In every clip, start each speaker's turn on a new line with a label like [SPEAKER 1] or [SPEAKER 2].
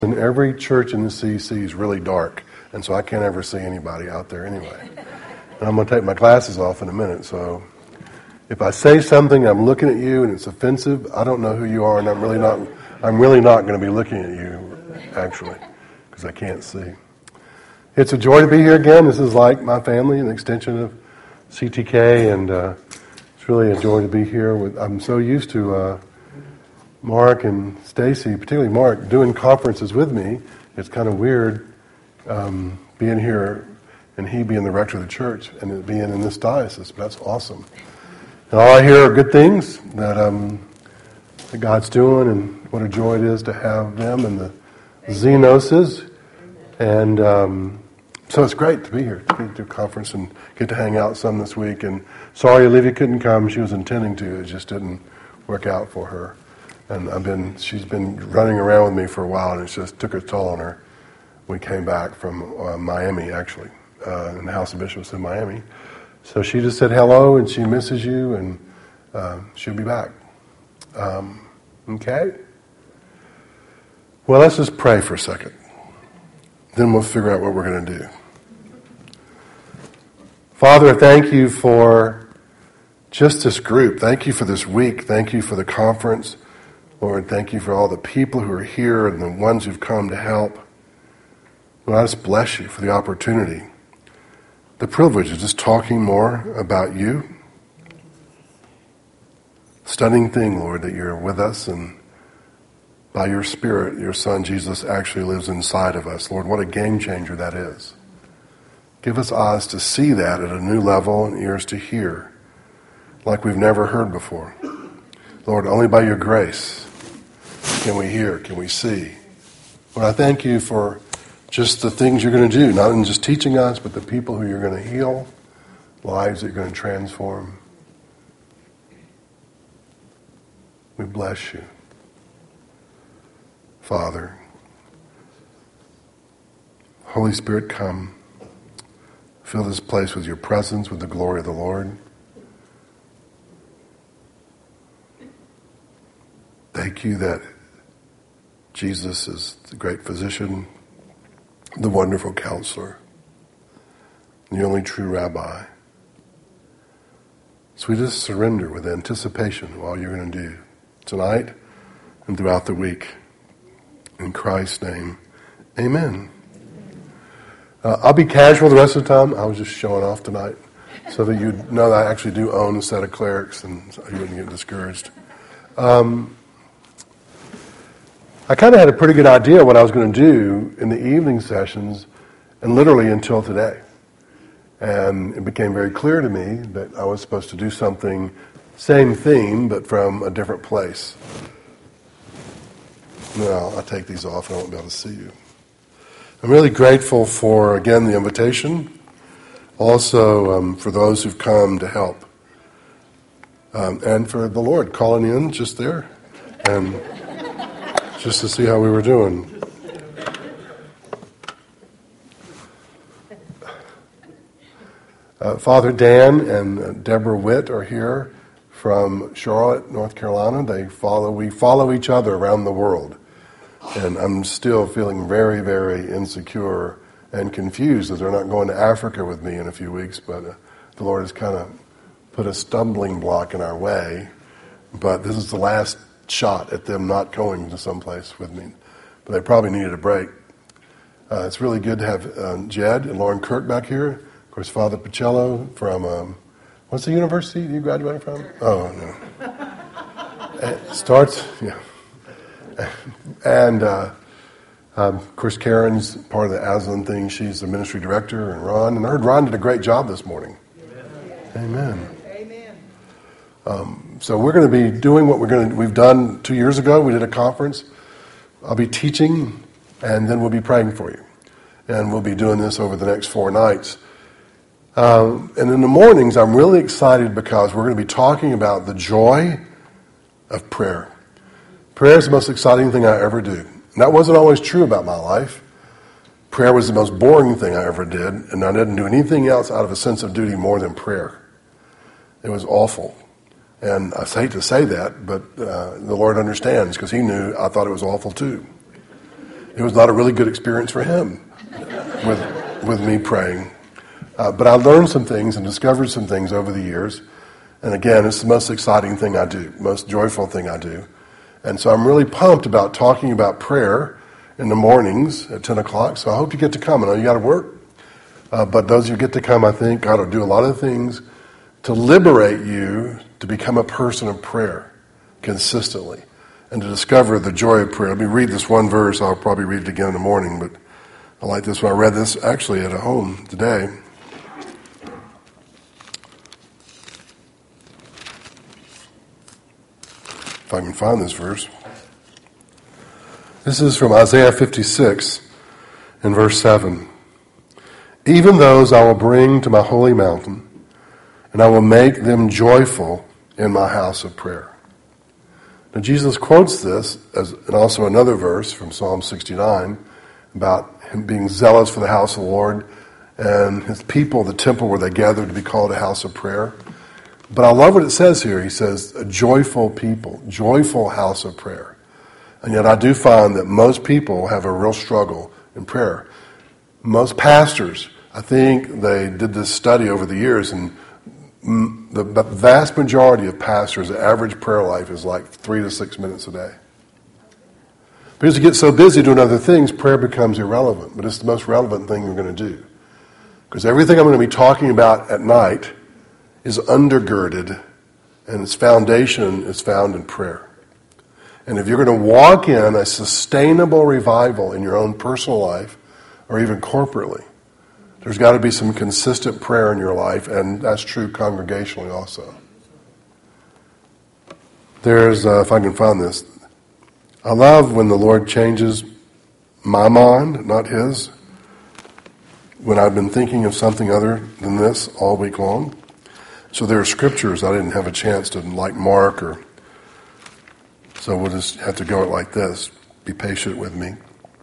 [SPEAKER 1] And every church in the CC is really dark, and so I can't ever see anybody out there anyway. And I'm going to take my glasses off in a minute, so if I say something, I'm looking at you, and it's offensive, I don't know who you are, and I'm really not going to be looking at you, actually, because I can't see. It's a joy to be here again. This is like my family, an extension of CTK, and it's really a joy to be here. I'm so used to Mark and Stacy, particularly Mark, doing conferences with me. It's kind of weird being here and he being the rector of the church and it being in this diocese. But that's awesome. And all I hear are good things that God's doing, and what a joy it is to have them and the Xenoses. And so it's great to be here, to be to a conference and get to hang out some this week. And sorry Olivia couldn't come. She was intending to. It just didn't work out for her. And she's been running around with me for a while, and it just took a toll on her. We came back from Miami, actually, in the House of Bishops in Miami. So she just said hello, and she misses you, and she'll be back. Okay? Well, let's just pray for a second. Then we'll figure out what we're going to do. Father, thank you for just this group. Thank you for this week. Thank you for the conference. Lord, thank you for all the people who are here and the ones who've come to help. Lord, I just bless you for the opportunity, the privilege of just talking more about you. Stunning thing, Lord, that you're with us, and by your Spirit, your Son Jesus actually lives inside of us. Lord, what a game changer that is. Give us eyes to see that at a new level and ears to hear like we've never heard before. Lord, only by your grace can we hear, can we see. Lord, I thank you for just the things you're going to do, not in just teaching us, but the people who you're going to heal, lives that you're going to transform. We bless you, Father. Holy Spirit, come. Fill this place with your presence, with the glory of the Lord. Thank you that Jesus is the great physician, the wonderful counselor, the only true rabbi. So we just surrender with anticipation of all you're going to do tonight and throughout the week. In Christ's name, amen. I'll be casual the rest of the time. I was just showing off tonight so that you know that I actually do own a set of clerics and so you wouldn't get discouraged. I kind of had a pretty good idea what I was going to do in the evening sessions and literally until today. And it became very clear to me that I was supposed to do something, same theme, but from a different place. Now, I'll take these off and I won't be able to see you. I'm really grateful for, again, the invitation. Also, for those who've come to help. And for the Lord calling in just there. And just to see how we were doing. Father Dan and Deborah Witt are here from Charlotte, North Carolina. We follow each other around the world. And I'm still feeling very, very insecure and confused as they're not going to Africa with me in a few weeks, but the Lord has kind of put a stumbling block in our way. But this is the last shot at them not going to someplace with me. But they probably needed a break. It's really good to have Jed and Lauren Kirk back here. Of course, Father Pacello from, what's the university you graduated from? Oh, no. It starts, yeah. And, of course, Karen's part of the Aslan thing. She's the ministry director, and Ron. And I heard Ron did a great job this morning. Amen. Amen. So we're going to be doing what we've done 2 years ago. We did a conference. I'll be teaching, and then we'll be praying for you. And we'll be doing this over the next 4 nights. And in the mornings, I'm really excited because we're going to be talking about the joy of prayer. Prayer is the most exciting thing I ever do. And that wasn't always true about my life. Prayer was the most boring thing I ever did, and I didn't do anything else out of a sense of duty more than prayer. It was awful. And I hate to say that, but the Lord understands because he knew I thought it was awful too. It was not a really good experience for him with me praying. But I learned some things and discovered some things over the years. And again, it's the most exciting thing I do, most joyful thing I do. And so I'm really pumped about talking about prayer in the mornings at 10 o'clock. So I hope you get to come. I know you got to work. But those who get to come, I think, God will do a lot of things to liberate you to become a person of prayer consistently and to discover the joy of prayer. Let me read this one verse. I'll probably read it again in the morning, but I like this one. I read this actually at home today. If I can find this verse. This is from Isaiah 56 in verse 7. Even those I will bring to my holy mountain, and I will make them joyful in my house of prayer. Now Jesus quotes this, and also another verse from Psalm 69, about him being zealous for the house of the Lord, and his people, the temple where they gathered to be called a house of prayer. But I love what it says here. He says, a joyful people, joyful house of prayer. And yet I do find that most people have a real struggle in prayer. Most pastors, I think they did this study over the years, and the vast majority of pastors, the average prayer life is like 3 to 6 minutes a day. Because you get so busy doing other things, prayer becomes irrelevant. But it's the most relevant thing you're going to do. Because everything I'm going to be talking about at night is undergirded, and its foundation is found in prayer. And if you're going to walk in a sustainable revival in your own personal life, or even corporately, there's got to be some consistent prayer in your life, and that's true congregationally also. There's, if I can find this, I love when the Lord changes my mind, not his, when I've been thinking of something other than this all week long. So there are scriptures I didn't have a chance to mark, or so we'll just have to go it like this. Be patient with me.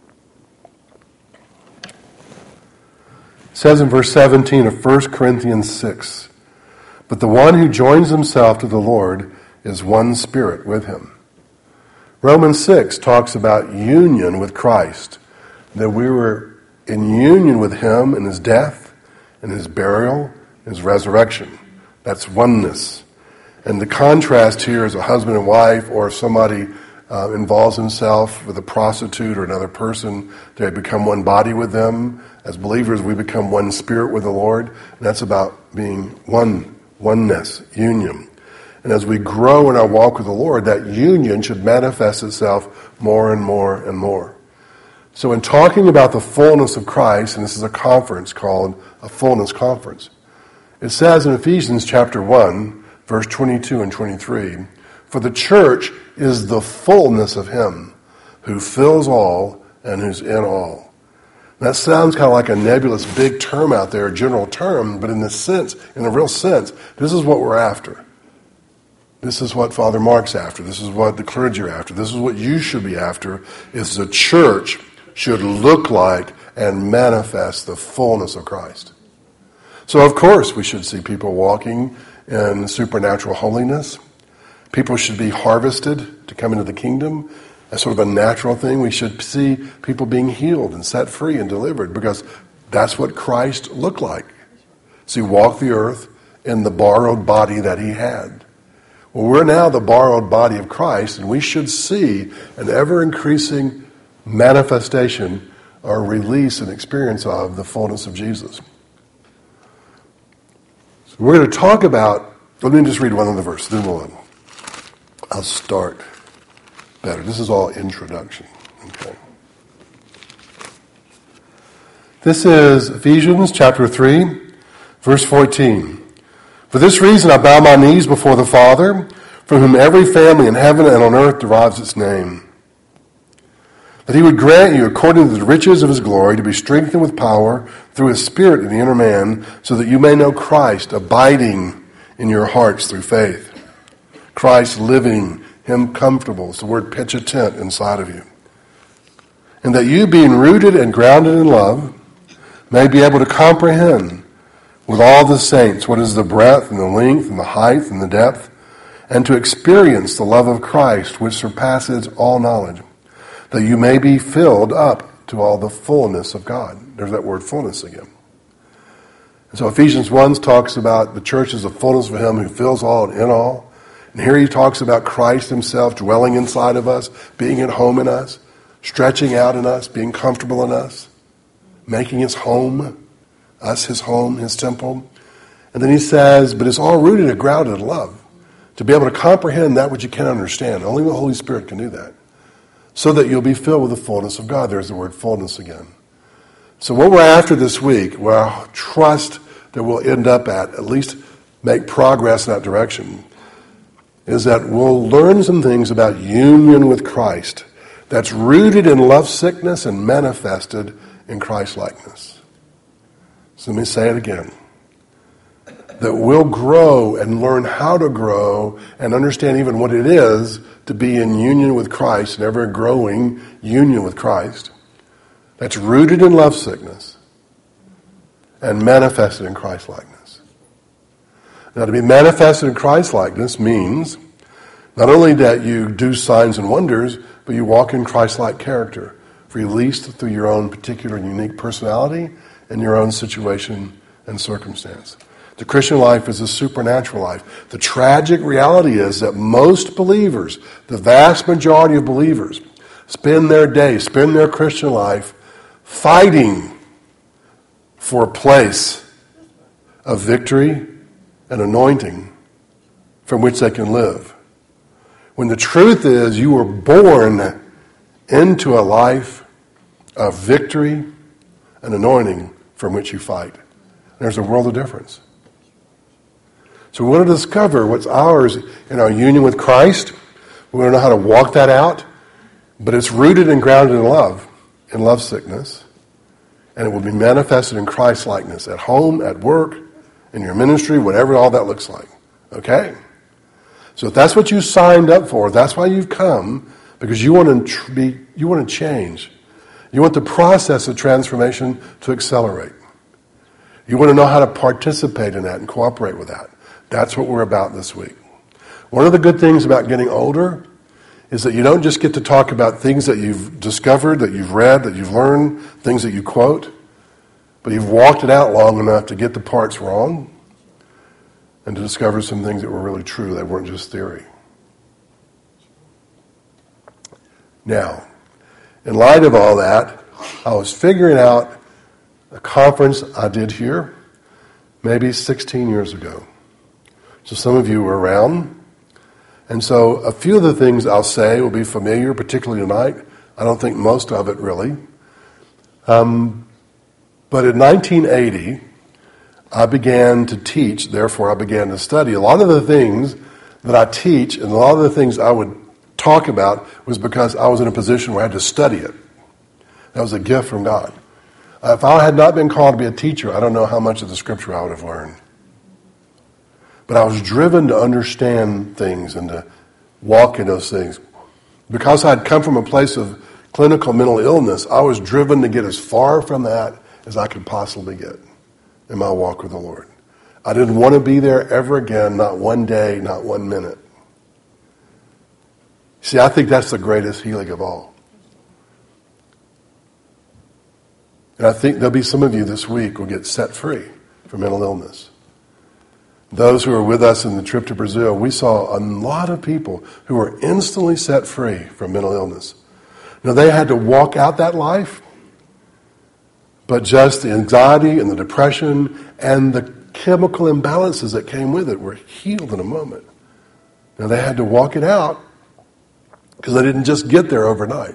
[SPEAKER 1] It says in verse 17 of 1 Corinthians 6, but the one who joins himself to the Lord is one spirit with him. Romans 6 talks about union with Christ, that we were in union with him in his death, in his burial, in his resurrection. That's oneness. And the contrast here is a husband and wife, or if somebody involves himself with a prostitute or another person, they become one body with them. As believers, we become one spirit with the Lord. And that's about being oneness, union. And as we grow in our walk with the Lord, that union should manifest itself more and more and more. So in talking about the fullness of Christ, and this is a conference called a fullness conference, it says in Ephesians chapter 1, verse 22 and 23, for the church is the fullness of him who fills all and who's in all. That sounds kind of like a nebulous big term out there, a general term, but in the sense, in a real sense, this is what we're after. This is what Father Mark's after. This is what the clergy are after. This is what you should be after, is the church should look like and manifest the fullness of Christ. So of course we should see people walking in supernatural holiness. People should be harvested to come into the kingdom. That's sort of a natural thing. We should see people being healed and set free and delivered, because that's what Christ looked like. So he walked the earth in the borrowed body that he had. Well, we're now the borrowed body of Christ, and we should see an ever-increasing manifestation or release and experience of the fullness of Jesus. So we're going to talk about, let me just read one of the verses, then I'll start better. This is all introduction. Okay. This is Ephesians chapter 3, verse 14. For this reason I bow my knees before the Father, from whom every family in heaven and on earth derives its name, that he would grant you, according to the riches of his glory, to be strengthened with power through his Spirit in the inner man, so that you may know Christ, abiding in your hearts through faith. Christ living, him comfortable. It's the word pitch a tent inside of you. And that you, being rooted and grounded in love, may be able to comprehend with all the saints what is the breadth and the length and the height and the depth, and to experience the love of Christ, which surpasses all knowledge, that you may be filled up to all the fullness of God. There's that word fullness again. And so Ephesians 1 talks about the church as the fullness of him who fills all and in all. And here he talks about Christ himself dwelling inside of us, being at home in us, stretching out in us, being comfortable in us, making his home, us his home, his temple. And then he says, but it's all rooted and grounded in love. To be able to comprehend that which you can't understand. Only the Holy Spirit can do that. So that you'll be filled with the fullness of God. There's the word fullness again. So what we're after this week, where I trust that we'll end up at least make progress in that direction, is that we'll learn some things about union with Christ that's rooted in lovesickness and manifested in Christ-likeness. So let me say it again. That we'll grow and learn how to grow and understand even what it is to be in union with Christ, and ever growing union with Christ. That's rooted in lovesickness and manifested in Christ-likeness. Now, to be manifested in Christ-likeness means not only that you do signs and wonders, but you walk in Christ-like character, released through your own particular unique personality and your own situation and circumstance. The Christian life is a supernatural life. The tragic reality is that most believers, the vast majority of believers, spend their Christian life fighting for a place of victory and anointing from which they can live. When the truth is you were born into a life of victory and anointing from which you fight. There's a world of difference. So we want to discover what's ours in our union with Christ. We want to know how to walk that out. But it's rooted and grounded in love, in lovesickness. And it will be manifested in Christ-likeness at home, at work, in your ministry, whatever all that looks like. Okay? So if that's what you signed up for, that's why you've come, because you want to change. You want the process of transformation to accelerate. You want to know how to participate in that and cooperate with that. That's what we're about this week. One of the good things about getting older is that you don't just get to talk about things that you've discovered, that you've read, that you've learned, things that you quote, but you've walked it out long enough to get the parts wrong and to discover some things that were really true. They weren't just theory. Now, in light of all that, I was figuring out a conference I did here maybe 16 years ago. So some of you were around. And so a few of the things I'll say will be familiar, particularly tonight. I don't think most of it really. But in 1980, I began to teach, therefore I began to study. A lot of the things that I teach and a lot of the things I would talk about was because I was in a position where I had to study it. That was a gift from God. If I had not been called to be a teacher, I don't know how much of the scripture I would have learned. But I was driven to understand things and to walk in those things. Because I'd come from a place of clinical mental illness, I was driven to get as far from that as I could possibly get in my walk with the Lord. I didn't want to be there ever again, not one day, not 1 minute. See, I think that's the greatest healing of all. And I think there'll be some of you this week who will get set free from mental illness. Those who were with us in the trip to Brazil, we saw a lot of people who were instantly set free from mental illness. Now, they had to walk out that life, but just the anxiety and the depression and the chemical imbalances that came with it were healed in a moment. Now, they had to walk it out because they didn't just get there overnight.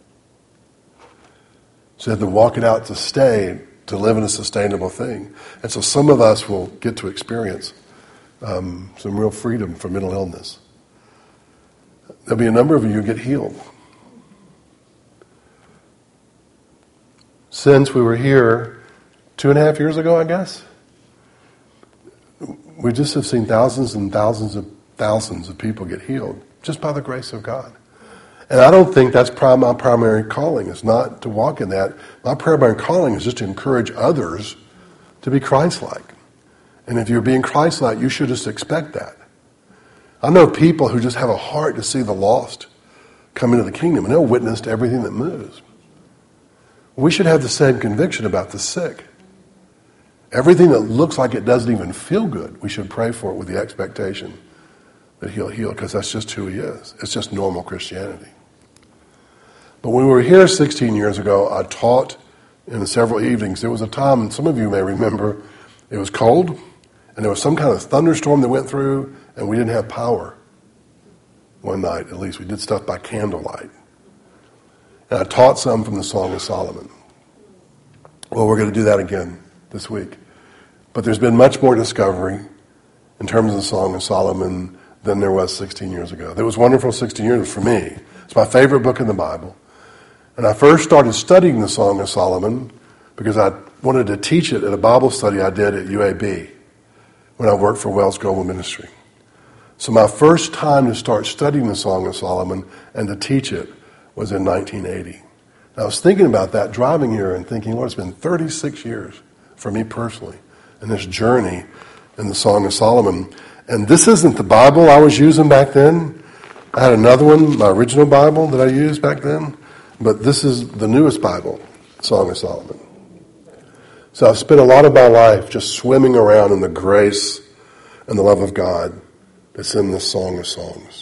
[SPEAKER 1] So they had to walk it out to stay, to live in a sustainable thing. And so some of us will get to experience some real freedom from mental illness. There'll be a number of you who get healed. Since we were here 2.5 years ago, I guess, we just have seen thousands and thousands of people get healed just by the grace of God. And I don't think that's my primary calling. It's not to walk in that. My primary calling is just to encourage others to be Christ-like. And if you're being Christ-like, you should just expect that. I know people who just have a heart to see the lost come into the kingdom, and they'll witness to everything that moves. We should have the same conviction about the sick. Everything that looks like it doesn't even feel good, we should pray for it with the expectation that he'll heal, because that's just who he is. It's just normal Christianity. But when we were here 16 years ago, I taught in several evenings. There was a time, and some of you may remember, it was cold, and there was some kind of thunderstorm that went through, and we didn't have power. One night, at least. We did stuff by candlelight. And I taught some from the Song of Solomon. Well, we're going to do that again this week. But there's been much more discovery in terms of the Song of Solomon than there was 16 years ago. It was wonderful 16 years for me. It's my favorite book in the Bible. And I first started studying the Song of Solomon because I wanted to teach it at a Bible study I did at UAB when I worked for Wells Global Ministry. So my first time to start studying the Song of Solomon and to teach it was in 1980. And I was thinking about that driving here and thinking, well, it's been 36 years for me personally in this journey in the Song of Solomon. And this isn't the Bible I was using back then. I had another one, my original Bible that I used back then. But this is the newest Bible, Song of Solomon. So I've spent a lot of my life just swimming around in the grace and the love of God that's in this Song of Songs.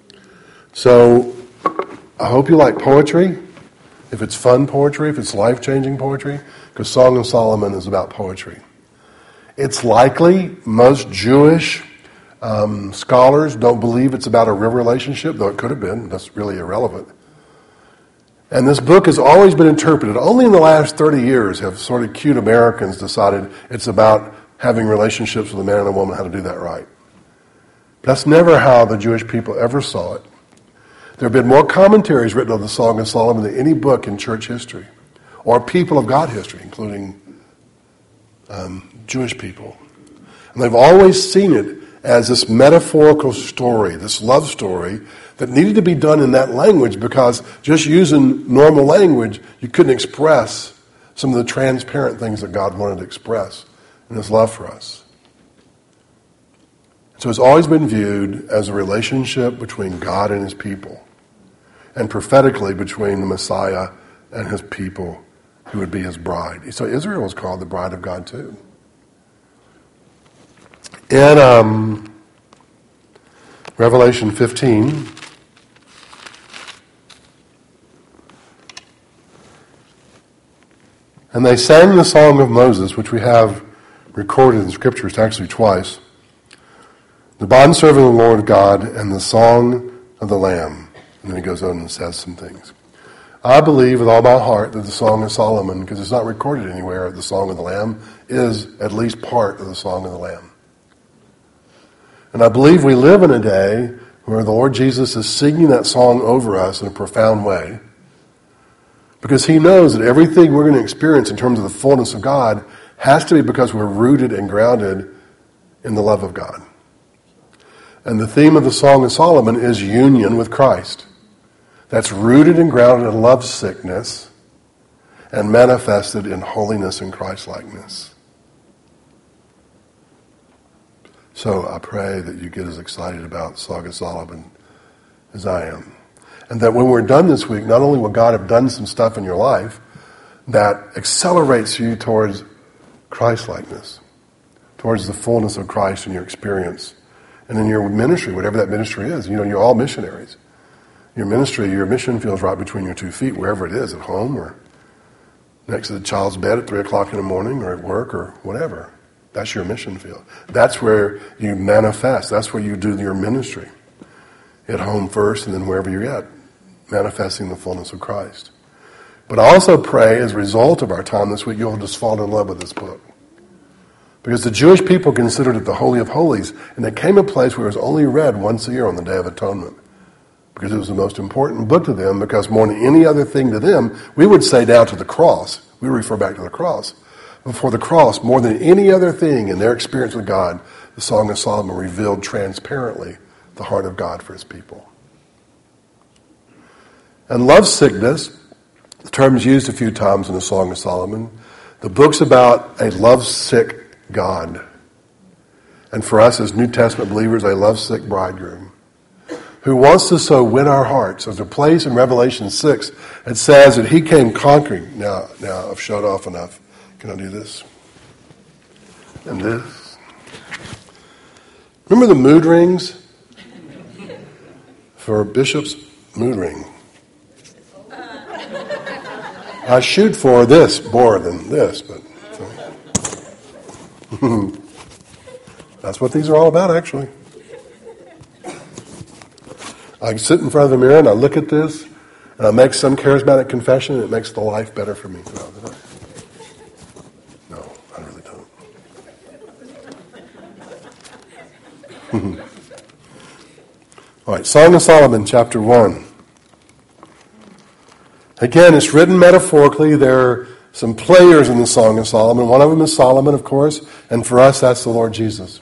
[SPEAKER 1] So I hope you like poetry, if it's fun poetry, if it's life-changing poetry, because Song of Solomon is about poetry. It's likely most Jewish scholars don't believe it's about a real relationship, though it could have been. That's really irrelevant. And this book has always been interpreted. Only in the last 30 years have sort of cute Americans decided it's about having relationships with a man and a woman, how to do that right. That's never how the Jewish people ever saw it. There have been more commentaries written on the Song of Solomon than any book in church history, or people of God history, including Jewish people. And they've always seen it as this metaphorical story, this love story, that needed to be done in that language, because just using normal language, you couldn't express some of the transparent things that God wanted to express in his love for us. So it's always been viewed as a relationship between God and his people, and prophetically between the Messiah and his people who would be his bride. So Israel was called the bride of God too. In Revelation 15, and they sang the song of Moses, which we have recorded in Scriptures actually twice, the bondservant of the Lord God, and the song of the Lamb. And then he goes on and says some things. I believe with all my heart that the Song of Solomon, because it's not recorded anywhere, the Song of the Lamb is at least part of the Song of the Lamb. And I believe we live in a day where the Lord Jesus is singing that song over us in a profound way, because he knows that everything we're going to experience in terms of the fullness of God has to be because we're rooted and grounded in the love of God. And the theme of the Song of Solomon is union with Christ. That's rooted and grounded in love sickness and manifested in holiness and Christ-likeness. So I pray that you get as excited about Song of Solomon as I am. And that when we're done this week, not only will God have done some stuff in your life that accelerates you towards Christ-likeness, towards the fullness of Christ in your experience, and in your ministry, whatever that ministry is. You know, you're all missionaries. Your ministry, your mission feels right between your 2 feet, wherever it is, at home or next to the child's bed at 3 o'clock in the morning or at work or whatever. That's your mission field. That's where you manifest. That's where you do your ministry. At home first and then wherever you're at, manifesting the fullness of Christ. But I also pray as a result of our time this week, you'll just fall in love with this book. Because the Jewish people considered it the Holy of Holies, and it came a place where it was only read once a year on the Day of Atonement. Because it was the most important book to them, because more than any other thing to them, we would say down to the cross. We refer back to the cross. Before the cross, more than any other thing in their experience with God, the Song of Solomon revealed transparently the heart of God for his people. And love sickness, the term is used a few times in the Song of Solomon. The book's about a lovesick God. And for us as New Testament believers, a lovesick bridegroom who wants to so win our hearts. There's a place in Revelation 6 that says that he came conquering. Now I've showed off enough. Can I do this? And this? Remember the mood rings? For Bishop's mood ring. I shoot for this more than this, but that's what these are all about, actually. I sit in front of the mirror and I look at this and I make some charismatic confession and it makes the life better for me throughout the day. No, I really don't. All right, Song of Solomon, chapter 1. Again, it's written metaphorically. There are some players in the Song of Solomon. One of them is Solomon, of course, and for us, that's the Lord Jesus.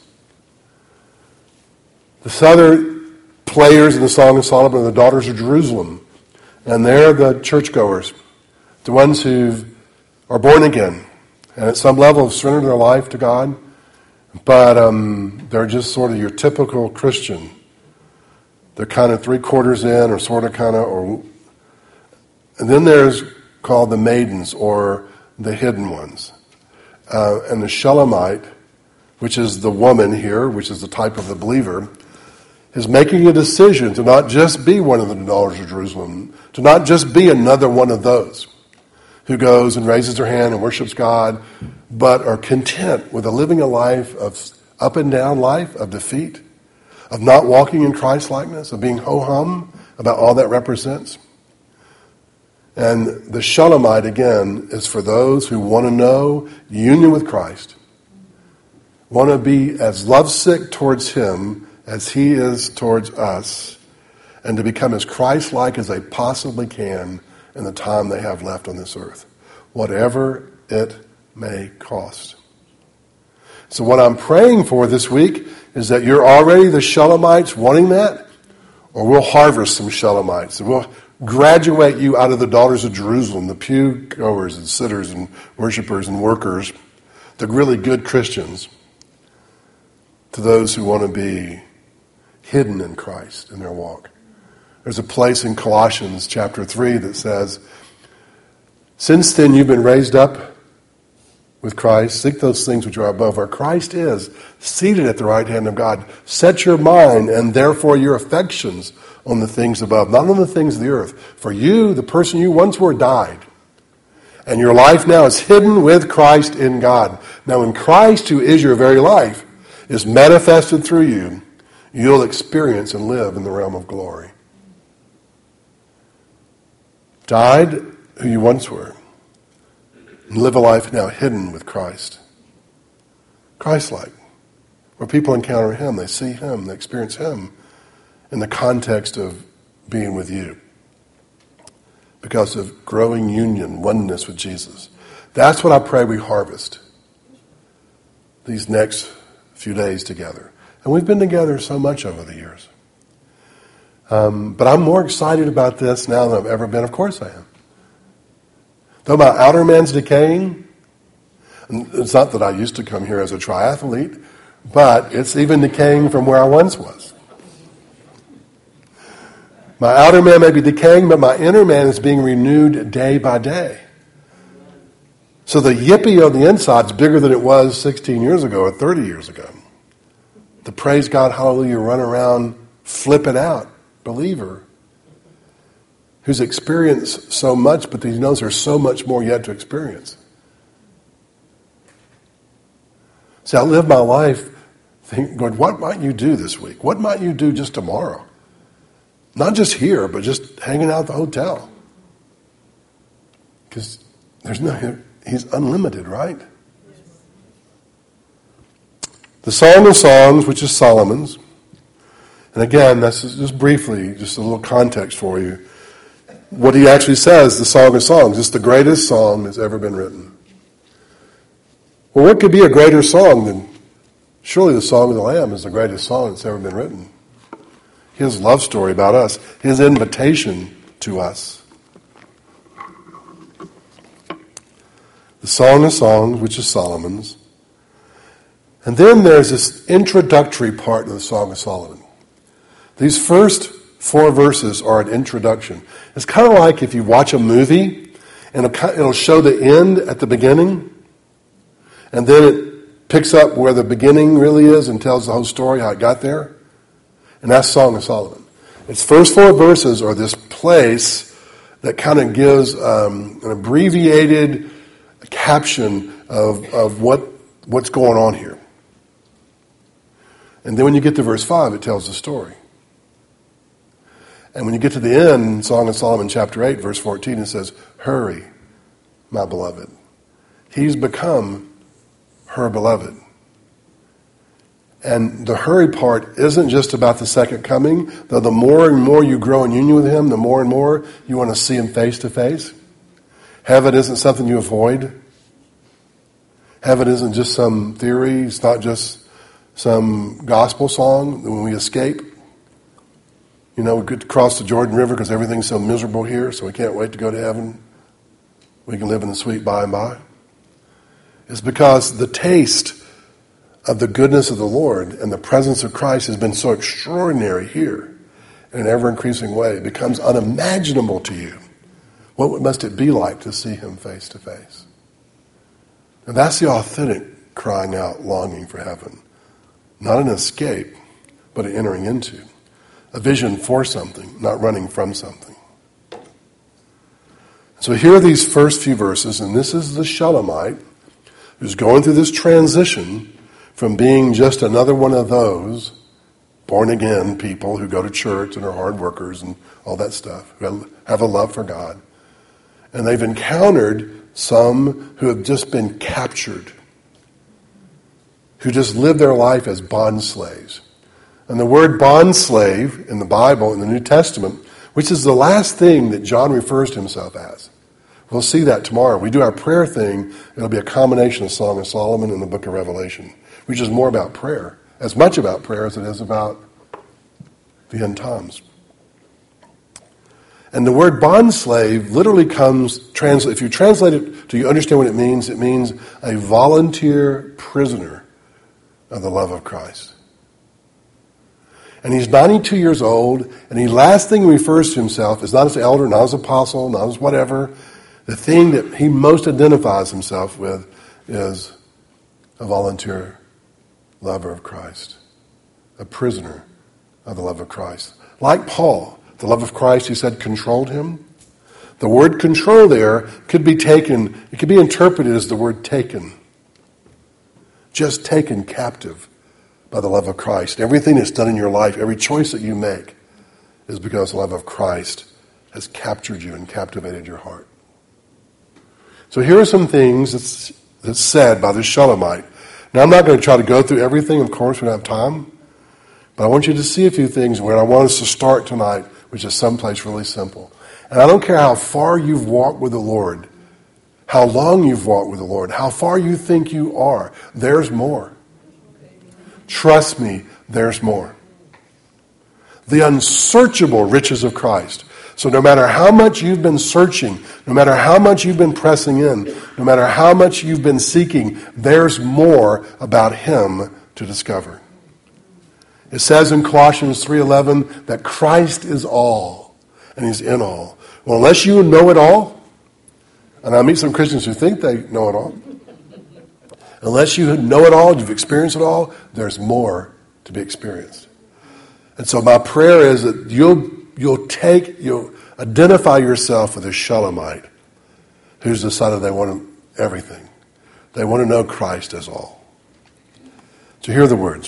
[SPEAKER 1] The other players in the Song of Solomon are the daughters of Jerusalem, and they're the churchgoers, the ones who are born again, and at some level have surrendered their life to God, but they're just sort of your typical Christian. They're kind of 3/4 in, or sort of kind of, or... And then there's called the maidens, or the hidden ones. And the Shulamite, which is the woman here, which is the type of the believer, is making a decision to not just be one of the daughters of Jerusalem, to not just be another one of those who goes and raises their hand and worships God, but are content with living a life of up and down life, of defeat, of not walking in Christ-likeness, of being ho-hum about all that represents. And the Shulamite, again, is for those who want to know union with Christ, want to be as lovesick towards him as he is towards us, and to become as Christ-like as they possibly can in the time they have left on this earth, whatever it may cost. So what I'm praying for this week is that you're already the Shulamites wanting that, or we'll harvest some Shulamites, and we'll graduate you out of the daughters of Jerusalem, the pew goers and sitters and worshipers and workers, the really good Christians, to those who want to be hidden in Christ in their walk. There's a place in Colossians chapter 3 that says, since then you've been raised up with Christ, seek those things which are above, where Christ is, seated at the right hand of God. Set your mind and therefore your affections on the things above, not on the things of the earth. For you, the person you once were, died. And your life now is hidden with Christ in God. Now when Christ, who is your very life, is manifested through you, you'll experience and live in the realm of glory. Died who you once were, and live a life now hidden with Christ. Christ-like, where people encounter him, they see him, they experience him in the context of being with you, because of growing union, oneness with Jesus. That's what I pray we harvest these next few days together. And we've been together so much over the years. But I'm more excited about this now than I've ever been. Of course I am. Though my outer man's decaying, and it's not that I used to come here as a triathlete, but it's even decaying from where I once was. My outer man may be decaying, but my inner man is being renewed day by day. So the yippee on the inside is bigger than it was 16 years ago or 30 years ago. The praise God, hallelujah, run around, flip it out believer who's experienced so much, but he knows there's so much more yet to experience. See, I live my life thinking, God, what might you do this week? What might you do just tomorrow? Not just here, but just hanging out at the hotel. Because he's unlimited, right? The Song of Songs, which is Solomon's. And again, that's just briefly, just a little context for you. What he actually says, the Song of Songs, it's the greatest song that's ever been written. Well, what could be a greater song than, surely the Song of the Lamb is the greatest song that's ever been written. His love story about us, his invitation to us. The Song of Songs, which is Solomon's. And then there's this introductory part of the Song of Solomon. These first 4 verses are an introduction. It's kind of like if you watch a movie and it'll show the end at the beginning, and then it picks up where the beginning really is and tells the whole story, how it got there. And that's Song of Solomon. Its first 4 verses are this place that kind of gives an abbreviated caption of what's going on here. And then when you get to verse 5, it tells the story. And when you get to the end, Song of Solomon chapter 8, verse 14, it says, hurry, my beloved. He's become her beloved. And the hurry part isn't just about the second coming, though the more and more you grow in union with him, the more and more you want to see him face to face. Heaven isn't something you avoid. Heaven isn't just some theory. It's not just some gospel song when we escape. We could cross the Jordan River because everything's so miserable here, so we can't wait to go to heaven. We can live in the sweet by and by. It's because the taste of the goodness of the Lord and the presence of Christ has been so extraordinary here in an ever-increasing way. It becomes unimaginable to you. What must it be like to see him face to face? And that's the authentic crying out, longing for heaven. Not an escape, but an entering into. A vision for something, not running from something. So here are these first few verses, and this is the Shulamite who's going through this transition from being just another one of those born-again people who go to church and are hard workers and all that stuff, who have a love for God. And they've encountered some who have just been captured, who just live their life as bond slaves. And the word bond slave in the Bible, in the New Testament, which is the last thing that John refers to himself as. We'll see that tomorrow. We do our prayer thing. It'll be a combination of Song of Solomon and the book of Revelation, which is more about prayer, as much about prayer as it is about the end times. And the word bond slave literally comes, if you translate it, do you understand what it means? It means a volunteer prisoner of the love of Christ. And he's 92 years old, and the last thing he refers to himself is not as elder, not as apostle, not as whatever. The thing that he most identifies himself with is a volunteer lover of Christ, a prisoner of the love of Christ. Like Paul, the love of Christ, he said, controlled him. The word control there could be taken, it could be interpreted as the word taken. Just taken captive by the love of Christ. Everything that's done in your life, every choice that you make, is because the love of Christ has captured you and captivated your heart. So here are some things that's said by this Shulamite. Now, I'm not going to try to go through everything, of course, we don't have time. But I want you to see a few things where I want us to start tonight, which is someplace really simple. And I don't care how far you've walked with the Lord, how long you've walked with the Lord, how far you think you are, there's more. Trust me, there's more. The unsearchable riches of Christ. So no matter how much you've been searching, no matter how much you've been pressing in, no matter how much you've been seeking, there's more about him to discover. It says in Colossians 3:11 that Christ is all, and he's in all. Well, unless you know it all, and I meet some Christians who think they know it all, unless you know it all, you've experienced it all, there's more to be experienced. And so my prayer is that you'll identify yourself with a Shulamite who's decided they want everything. They want to know Christ as all. So here are the words.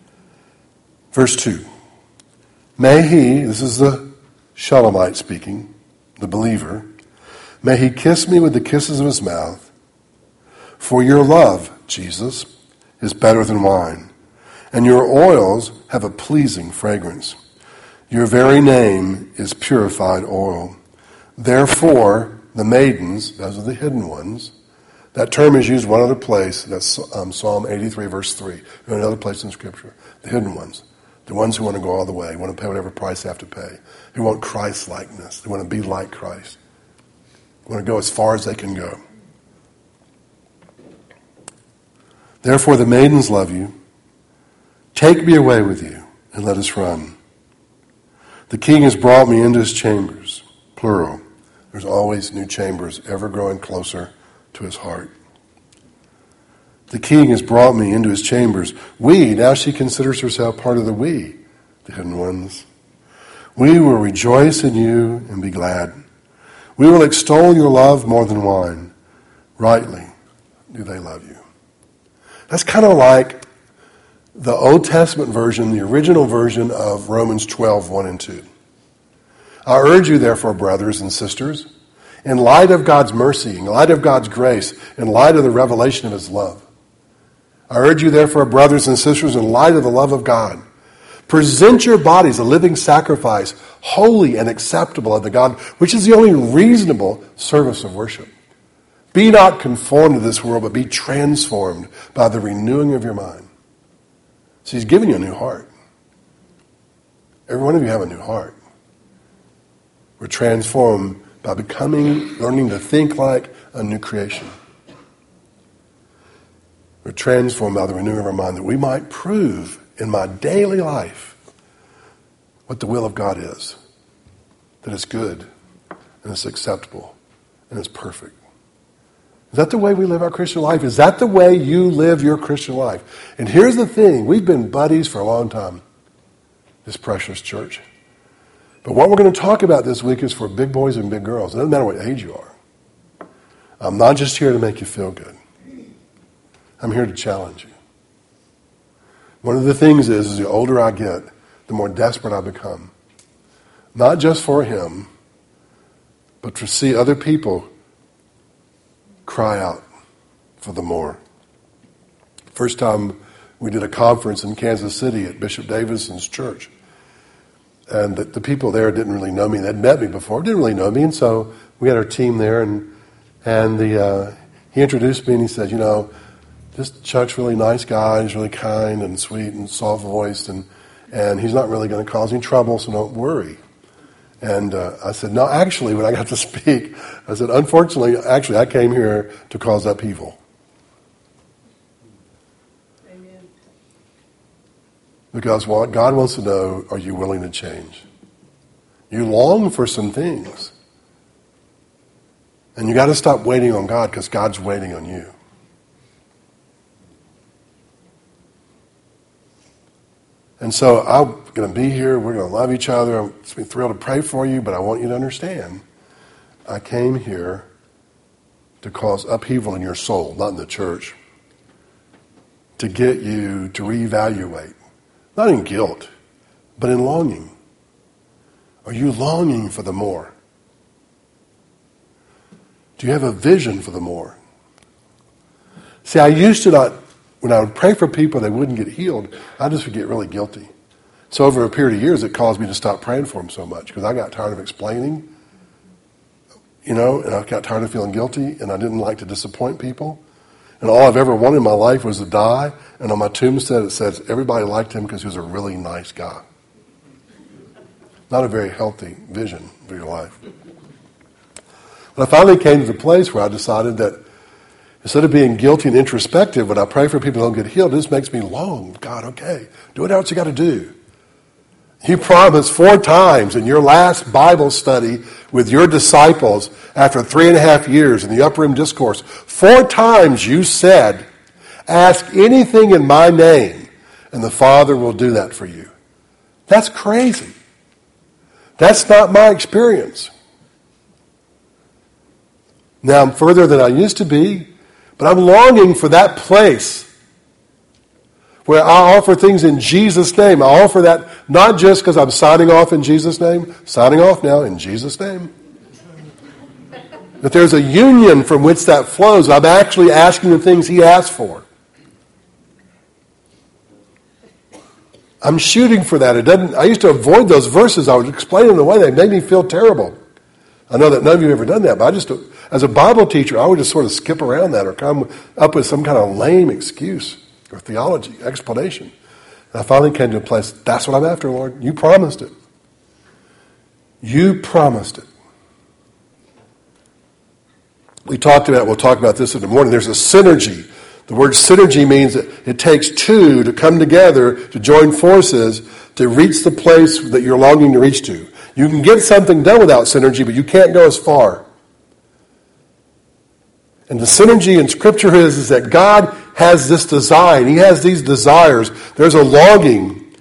[SPEAKER 1] Verse 2. May he, this is the Shulamite speaking, the believer, may he kiss me with the kisses of his mouth, for your love, Jesus, is better than wine, and your oils have a pleasing fragrance. Your very name is purified oil. Therefore, the maidens, those are the hidden ones, that term is used one other place, that's Psalm 83, verse 3, another place in Scripture. The hidden ones, the ones who want to go all the way, want to pay whatever price they have to pay, who want Christ-likeness, they want to be like Christ, they want to go as far as they can go. Therefore, the maidens love you. Take me away with you, and let us run. The king has brought me into his chambers. Plural. There's always new chambers, ever growing closer to his heart. The king has brought me into his chambers. We, now she considers herself part of the we, the hidden ones. We will rejoice in you and be glad. We will extol your love more than wine. Rightly do they love you. That's kind of like the Old Testament version, the original version of Romans 12, 1 and 2. I urge you, therefore, brothers and sisters, in light of God's mercy, in light of God's grace, in light of the revelation of his love. I urge you, therefore, brothers and sisters, in light of the love of God, present your bodies a living sacrifice, holy and acceptable unto God, which is the only reasonable service of worship. Be not conformed to this world, but be transformed by the renewing of your mind. So he's given you a new heart. Every one of you have a new heart. We're transformed by learning to think like a new creation. We're transformed by the renewing of our mind that we might prove in my daily life what the will of God is. That it's good, and it's acceptable, and it's perfect. Is that the way we live our Christian life? Is that the way you live your Christian life? And here's the thing. We've been buddies for a long time, this precious church. But what we're going to talk about this week is for big boys and big girls. It doesn't matter what age you are. I'm not just here to make you feel good. I'm here to challenge you. One of the things is the older I get, the more desperate I become. Not just for him, but to see other people cry out for the more. First time we did a conference in Kansas City at Bishop Davidson's church. And the people there didn't really know me. They'd met me before, didn't really know me. And so we had our team there, and he introduced me, and he said, you know, this Chuck's really nice guy. He's really kind and sweet and soft-voiced, and he's not really going to cause any trouble, so don't worry. And I said, no, actually, when I got to speak, I said, unfortunately, actually, I came here to cause upheaval.
[SPEAKER 2] Amen.
[SPEAKER 1] Because what God wants to know, are you willing to change? You long for some things. And you got to stop waiting on God because God's waiting on you. And so I'm going to be here. We're going to love each other. I'm thrilled to pray for you, but I want you to understand, I came here to cause upheaval in your soul, not in the church, to get you to reevaluate, not in guilt, but in longing. Are you longing for the more? Do you have a vision for the more? See, I used to not. When I would pray for people they wouldn't get healed, I just would get really guilty. So over a period of years, it caused me to stop praying for them so much because I got tired of explaining, and I got tired of feeling guilty, and I didn't like to disappoint people. And all I've ever wanted in my life was to die, and on my tombstone it says, everybody liked him because he was a really nice guy. Not a very healthy vision for your life. But I finally came to the place where I decided that instead of being guilty and introspective, when I pray for people who don't get healed, this makes me long. God, okay, do what else you got to do. You promised 4 times in your last Bible study with your disciples after 3.5 years in the Upper Room Discourse, 4 times you said, ask anything in my name, and the Father will do that for you. That's crazy. That's not my experience. Now I'm further than I used to be, but I'm longing for that place where I offer things in Jesus' name. I offer that not just because I'm signing off in Jesus' name, signing off now in Jesus' name. That there's a union from which that flows. I'm actually asking the things he asked for. I'm shooting for that. I used to avoid those verses. I would explain them away. They made me feel terrible. I know that none of you have ever done that, but as a Bible teacher, I would just sort of skip around that or come up with some kind of lame excuse or theology, explanation. And I finally came to a place, that's what I'm after, Lord. You promised it. You promised it. We'll talk about this in the morning. There's a synergy. The word synergy means that it takes 2 to come together, to join forces, to reach the place that you're longing to reach to. You can get something done without synergy, but you can't go as far. And the synergy in Scripture is that God has this design. He has these desires. There's a longing.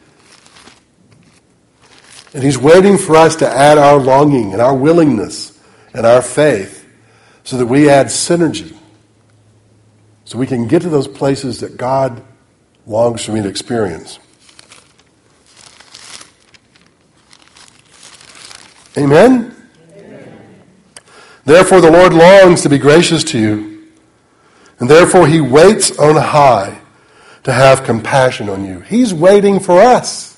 [SPEAKER 1] And He's waiting for us to add our longing and our willingness and our faith so that we add synergy. So we can get to those places that God longs for me to experience. Amen? Amen? Therefore the Lord longs to be gracious to you, and therefore He waits on high to have compassion on you. He's waiting for us.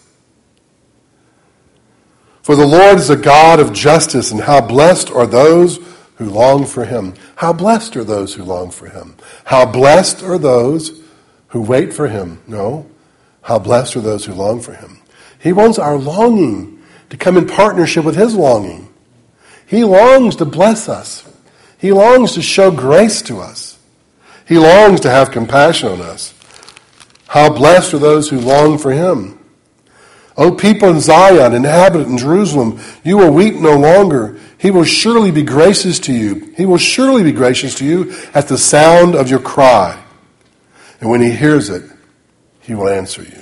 [SPEAKER 1] For the Lord is a God of justice, and how blessed are those who long for Him. How blessed are those who long for Him. How blessed are those who wait for Him. No, how blessed are those who long for Him. He wants our longing to come in partnership with His longing. He longs to bless us. He longs to show grace to us. He longs to have compassion on us. How blessed are those who long for Him. O people in Zion, inhabitant in Jerusalem, you will weep no longer. He will surely be gracious to you. He will surely be gracious to you at the sound of your cry. And when He hears it, He will answer you.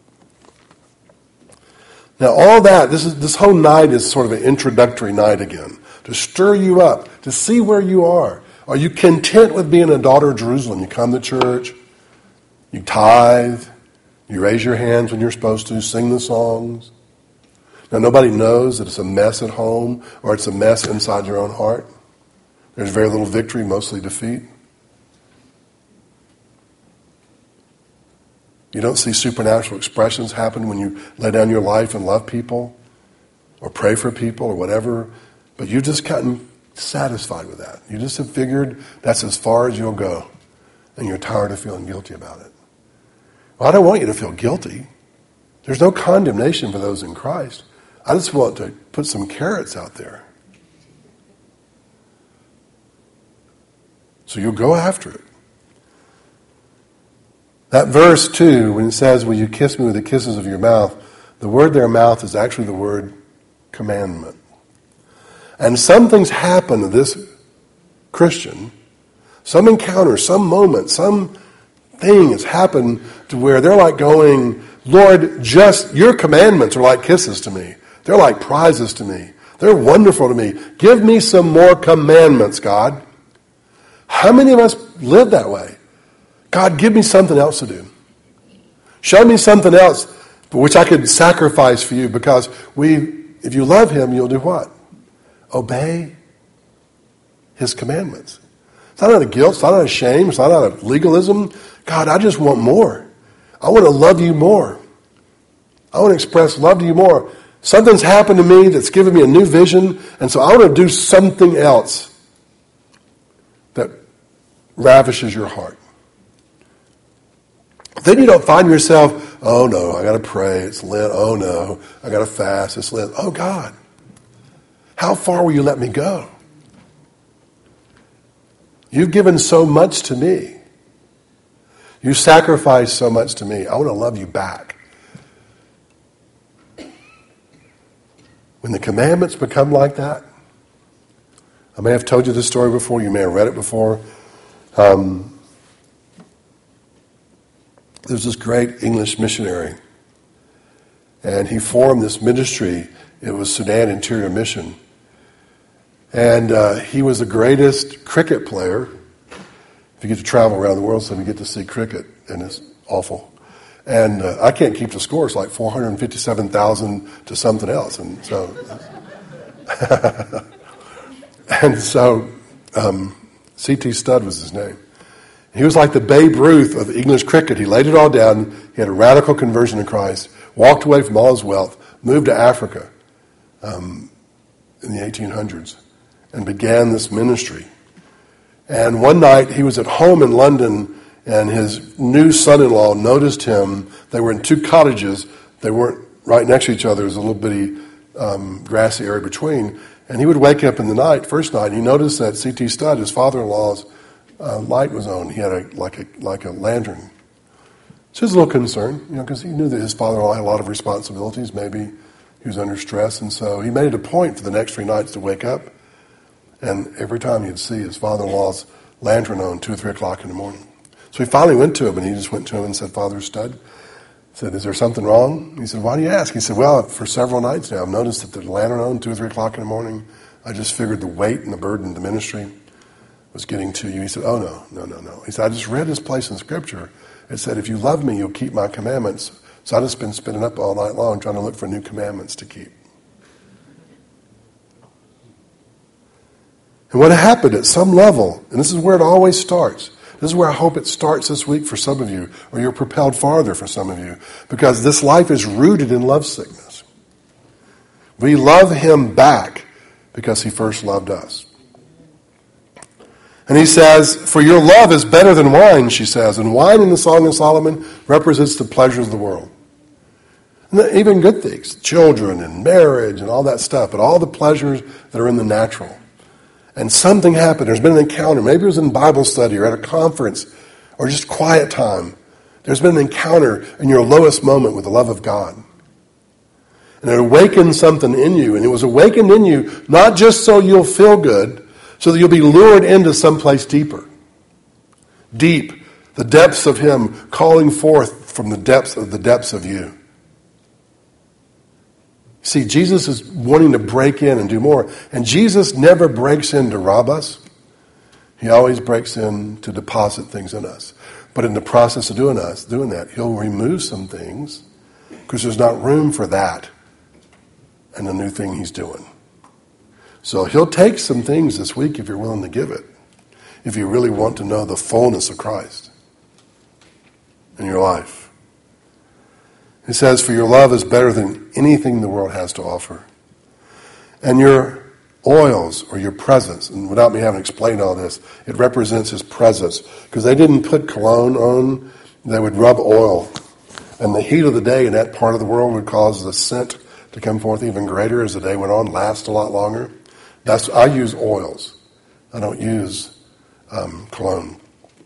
[SPEAKER 1] Now all that, this whole night is sort of an introductory night again, to stir you up, to see where you are. Are you content with being a daughter of Jerusalem? You come to church, you tithe, you raise your hands when you're supposed to, sing the songs. Now nobody knows that it's a mess at home or it's a mess inside your own heart. There's very little victory, mostly defeat. You don't see supernatural expressions happen when you lay down your life and love people or pray for people or whatever, but you've just gotten satisfied with that. You just have figured that's as far as you'll go, and you're tired of feeling guilty about it. Well, I don't want you to feel guilty. There's no condemnation for those in Christ. I just want to put some carrots out there. So you'll go after it. That verse 2, when it says, will you kiss me with the kisses of your mouth, the word there, mouth, is actually the word commandment. And some things happen to this Christian, some encounter, some moment, some thing has happened to where they're like going, Lord, just your commandments are like kisses to me. They're like prizes to me. They're wonderful to me. Give me some more commandments, God. How many of us live that way? God, give me something else to do. Show me something else for which I could sacrifice for you, because if you love Him, you'll do what? Obey His commandments. It's not out of guilt. It's not out of shame. It's not out of legalism. God, I just want more. I want to love you more. I want to express love to you more. Something's happened to me that's given me a new vision, and so I want to do something else that ravishes your heart. Then you don't find yourself, oh no, I got to pray, it's Lent. Oh no, I got to fast, it's Lent. Oh God, how far will you let me go? You've given so much to me. You sacrificed so much to me. I want to love you back. When the commandments become like that, I may have told you this story before, you may have read it before. There's this great English missionary, and he formed this ministry. It was Sudan Interior Mission. And he was the greatest cricket player. If you get to travel around the world, so you get to see cricket, and it's awful. And I can't keep the score. It's like 457,000 to something else. And so, C.T. Studd was his name. He was like the Babe Ruth of English cricket. He laid it all down. He had a radical conversion to Christ, walked away from all his wealth, moved to Africa in the 1800s, and began this ministry. And one night he was at home in London, and his new son-in-law noticed him. They were in two cottages. They weren't right next to each other. There was a little bitty grassy area between. And he would wake up in the night, first night, and he noticed that C.T. Studd, his father-in-law's light was on. He had like a lantern. So he was a little concerned, because he knew that his father-in-law had a lot of responsibilities. Maybe He was under stress, and so he made it a point for the next 3 nights to wake up, and every time he'd see his father-in-law's lantern on 2 or 3 o'clock in the morning. So he finally went to him, and he just went to him and said, Father Stud, said, is there something wrong? He said, why do you ask? He said, well, for several nights now, I've noticed that the lantern on 2 or 3 o'clock in the morning. I just figured the weight and the burden of the ministry was getting to you. He said, oh, no. He said, I just read this place in Scripture. It said, if you love me, you'll keep my commandments. So I've just been spending up all night long trying to look for new commandments to keep. And what happened at some level, and this is where it always starts. This is where I hope it starts this week for some of you, or you're propelled farther for some of you, because this life is rooted in love sickness. We love him back because he first loved us. And he says, for your love is better than wine, she says. And wine in the Song of Solomon represents the pleasures of the world. And even good things, children and marriage and all that stuff, but all the pleasures that are in the natural. And something happened. There's been an encounter. Maybe it was in Bible study or at a conference or just quiet time. There's been an encounter in your lowest moment with the love of God. And it awakened something in you. And it was awakened in you not just so you'll feel good, so that you'll be lured into someplace deeper. Deep. The depths of him calling forth from the depths of you. See, Jesus is wanting to break in and do more. And Jesus never breaks in to rob us. He always breaks in to deposit things in us. But in the process of doing that, he'll remove some things because there's not room for that and the new thing he's doing. So he'll take some things this week if you're willing to give it. If you really want to know the fullness of Christ in your life. He says, for your love is better than anything the world has to offer. And your oils, or your presence, and without me having explained all this, it represents his presence. Because they didn't put cologne on, they would rub oil. And the heat of the day in that part of the world would cause the scent to come forth even greater as the day went on, last a lot longer. I use oils. I don't use cologne.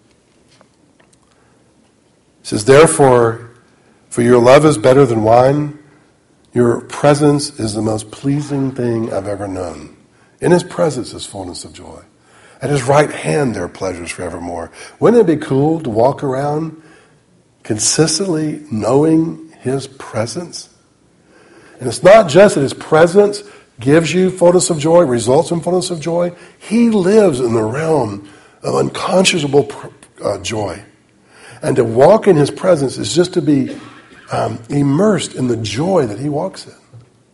[SPEAKER 1] It says, therefore, for your love is better than wine. Your presence is the most pleasing thing I've ever known. In his presence is fullness of joy. At his right hand there are pleasures forevermore. Wouldn't it be cool to walk around consistently knowing his presence? And it's not just that his presence gives you fullness of joy, results in fullness of joy. He lives in the realm of unconscionable joy. And to walk in his presence is just to be immersed in the joy that he walks in.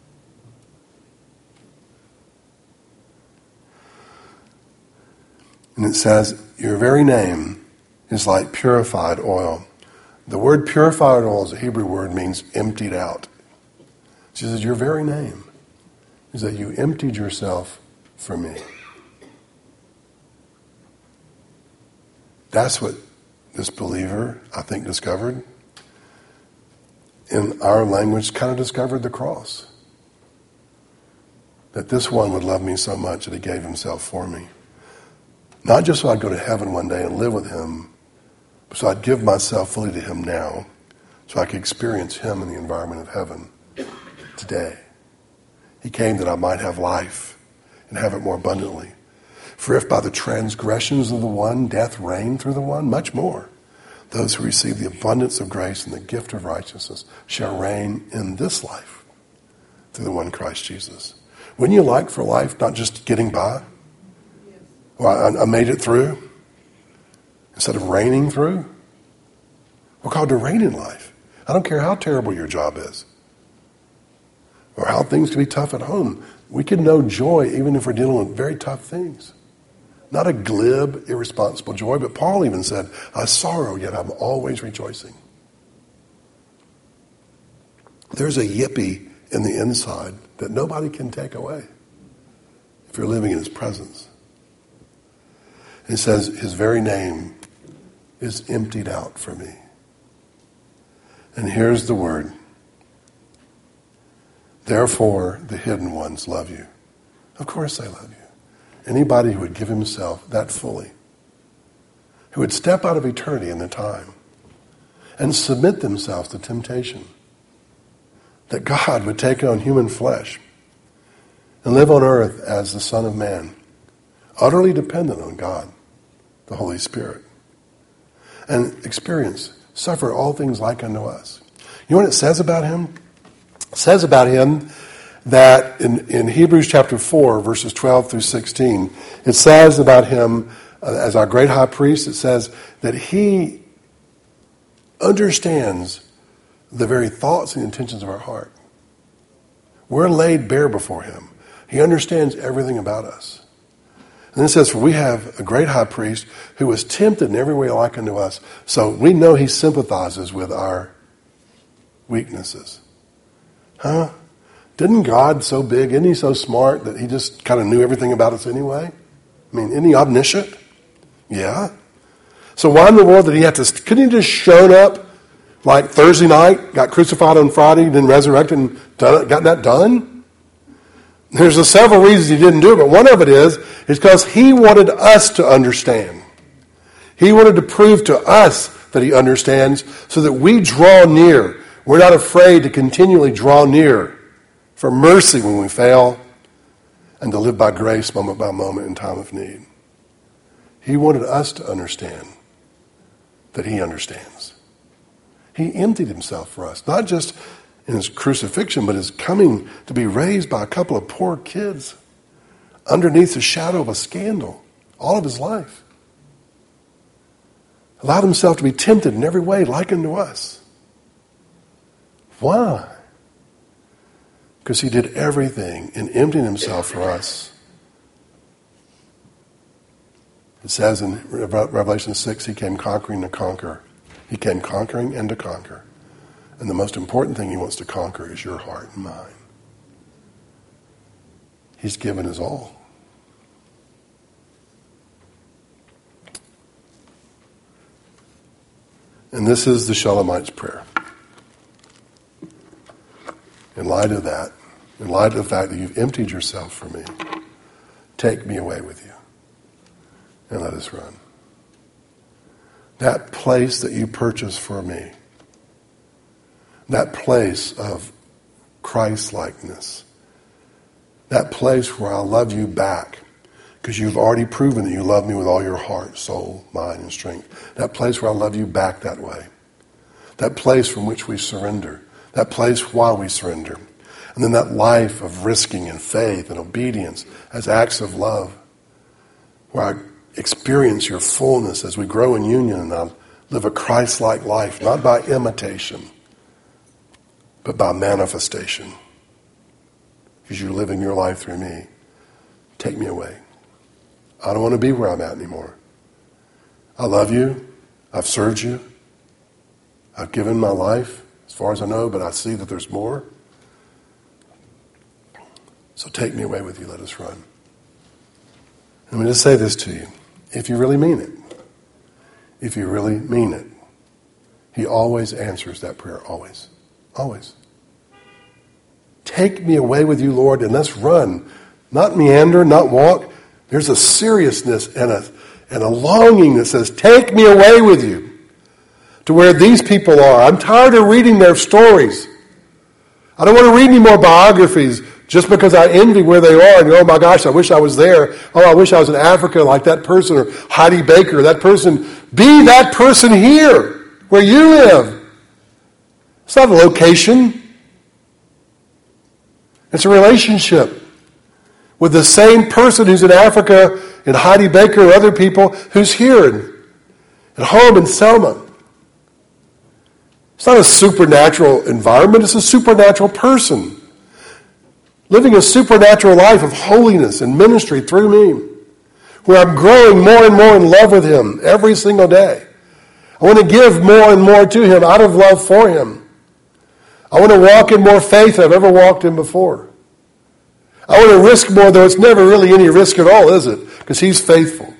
[SPEAKER 1] And it says, your very name is like purified oil. The word purified oil is a Hebrew word, means emptied out. She says, your very name is that you emptied yourself for me. That's what this believer, I think, discovered. In our language, kind of discovered the cross. That this one would love me so much that he gave himself for me. Not just so I'd go to heaven one day and live with him, but so I'd give myself fully to him now, so I could experience him in the environment of heaven today. He came that I might have life and have it more abundantly. For if by the transgressions of the one death reigned through the one, much more those who receive the abundance of grace and the gift of righteousness shall reign in this life through the one Christ Jesus. Wouldn't you like for life not just getting by? Well, I made it through instead of reigning through. We're called to reign in life. I don't care how terrible your job is or how things can be tough at home. We can know joy even if we're dealing with very tough things. Not a glib, irresponsible joy, but Paul even said, I sorrow, yet I'm always rejoicing. There's a yippee in the inside that nobody can take away if you're living in his presence. And it says, his very name is emptied out for me. And here's the word. Therefore, the hidden ones love you. Of course they love you. Anybody who would give himself that fully, who would step out of eternity in the time and submit themselves to temptation, that God would take on human flesh and live on earth as the Son of Man, utterly dependent on God, the Holy Spirit, and suffer all things like unto us. You know what it says about him? It says about him that in Hebrews chapter 4, verses 12 through 16, it says about him as our great high priest, it says that he understands the very thoughts and intentions of our heart. We're laid bare before him. He understands everything about us. And then it says, for we have a great high priest who was tempted in every way like unto us. So we know he sympathizes with our weaknesses. Huh? Didn't God so big, isn't he so smart that he just kind of knew everything about us anyway? I mean, isn't he omniscient? Yeah. So why in the world did he have to, couldn't he just shown up like Thursday night, got crucified on Friday, then resurrected and got that done? There's several reasons he didn't do it, but one of it is because he wanted us to understand. He wanted to prove to us that he understands so that we draw near. We're not afraid to continually draw near for mercy when we fail and to live by grace moment by moment in time of need. He wanted us to understand that he understands. He emptied himself for us, not just in his crucifixion, but his coming to be raised by a couple of poor kids underneath the shadow of a scandal all of his life. Allowed himself to be tempted in every way like unto us. Why? Because he did everything in emptying himself for us. It says in Revelation 6, he came conquering to conquer. He came conquering and to conquer. And the most important thing he wants to conquer is your heart and mine. He's given his all. And this is the Shulamite's prayer. In light of that, in light of the fact that you've emptied yourself for me, take me away with you and let us run. That place that you purchased for me, that place of Christ-likeness, that place where I'll love you back because you've already proven that you love me with all your heart, soul, mind, and strength. That place where I'll love you back that way. That place from which we surrender. That place while we surrender. And then that life of risking and faith and obedience as acts of love where I experience your fullness as we grow in union and I'll live a Christ-like life, not by imitation, but by manifestation. Because you're living your life through me. Take me away. I don't want to be where I'm at anymore. I love you. I've served you. I've given my life as far as I know, but I see that there's more. So take me away with you. Let us run. Let me just say this to you. If you really mean it, if you really mean it, he always answers that prayer. Always. Always. Take me away with you, Lord, and let's run. Not meander, not walk. There's a seriousness and a longing that says, take me away with you to where these people are. I'm tired of reading their stories. I don't want to read any more biographies just because I envy where they are and, oh my gosh, I wish I was there. Oh, I wish I was in Africa like that person, or Heidi Baker, that person. Be that person here where you live. It's not a location. It's a relationship with the same person who's in Africa, and Heidi Baker or other people, who's here at home in Selma. It's not a supernatural environment, it's a supernatural person. Living a supernatural life of holiness and ministry through me, where I'm growing more and more in love with him every single day. I want to give more and more to him out of love for him. I want to walk in more faith than I've ever walked in before. I want to risk more, though it's never really any risk at all, is it? Because he's faithful.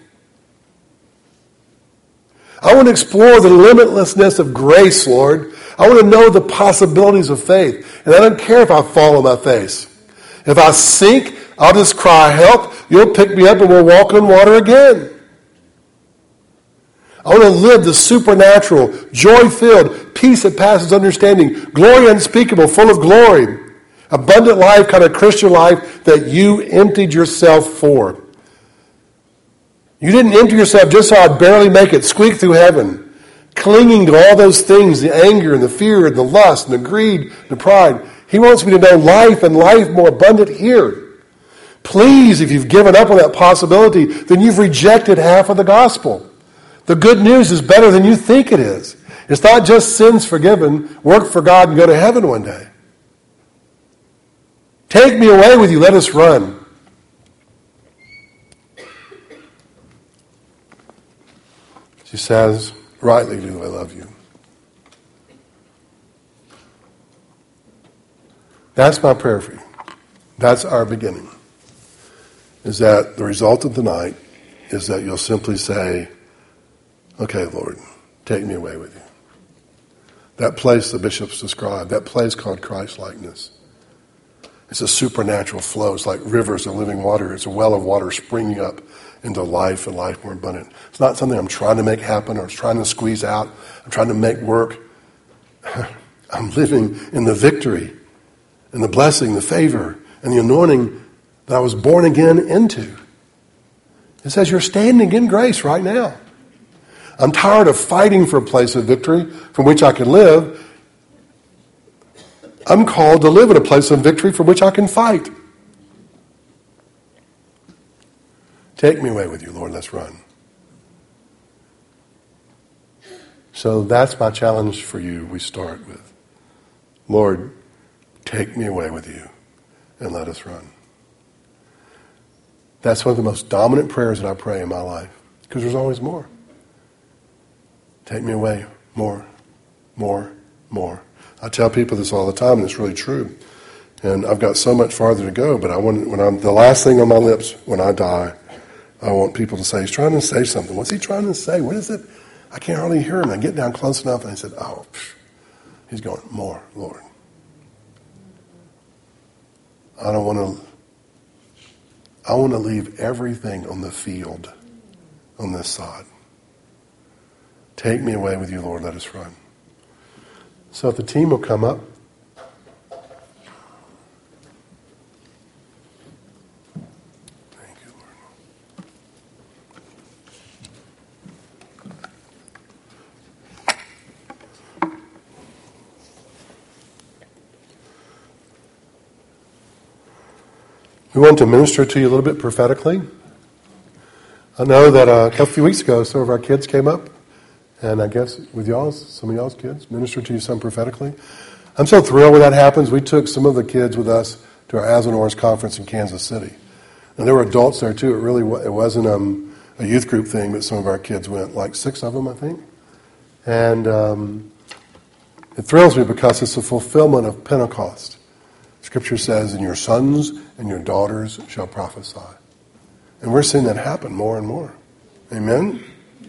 [SPEAKER 1] I want to explore the limitlessness of grace, Lord. I want to know the possibilities of faith. And I don't care if I fall on my face. If I sink, I'll just cry, help. You'll pick me up and we'll walk on water again. I want to live the supernatural, joy-filled, peace that passes understanding, glory unspeakable, full of glory, abundant life, kind of Christian life that you emptied yourself for. You didn't empty yourself just so I'd barely make it, squeak through heaven, clinging to all those things, the anger and the fear and the lust and the greed and the pride. He wants me to know life and life more abundant here. Please, if you've given up on that possibility, then you've rejected half of the gospel. The good news is better than you think it is. It's not just sins forgiven, work for God and go to heaven one day. Take me away with you, let us run. She says, rightly do I love you. That's my prayer for you. That's our beginning. Is that the result of the night is that you'll simply say, okay, Lord, take me away with you. That place the bishops described, that place called Christ-likeness. It's a supernatural flow. It's like rivers of living water. It's a well of water springing up into life and life more abundant. It's not something I'm trying to make happen or trying to squeeze out. I'm trying to make work. I'm living in the victory and the blessing, the favor, and the anointing that I was born again into. It says you're standing in grace right now. I'm tired of fighting for a place of victory from which I can live. I'm called to live in a place of victory from which I can fight. Take me away with you, Lord. Let's run. So that's my challenge for you. We start with, Lord, take me away with you and let us run. That's one of the most dominant prayers that I pray in my life because there's always more. Take me away. More, more, more. I tell people this all the time, and it's really true. And I've got so much farther to go, but the last thing on my lips when I die, I want people to say, he's trying to say something. What's he trying to say? What is it? I can't hardly hear him. I get down close enough, and I said, he's going, more, Lord. I want to leave everything on the field on this side. Take me away with you, Lord. Let us run. So if the team will come up. Thank you, Lord. We want to minister to you a little bit prophetically. I know that a few weeks ago, some of our kids came up. And I guess with some of y'all's kids, minister to you some prophetically. I'm so thrilled when that happens. We took some of the kids with us to our Azenors conference in Kansas City. And there were adults there too. It wasn't a youth group thing, but some of our kids went, like 6 of them, I think. And it thrills me because it's a fulfillment of Pentecost. Scripture says, and your sons and your daughters shall prophesy. And we're seeing that happen more and more. Amen?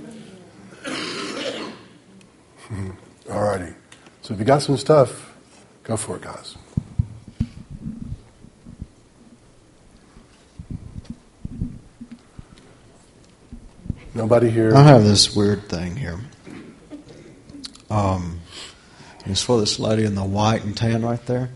[SPEAKER 1] All righty. So if you got some stuff, go for it, guys. Nobody here?
[SPEAKER 2] I have this weird thing here. It's for this lady in the white and tan right there.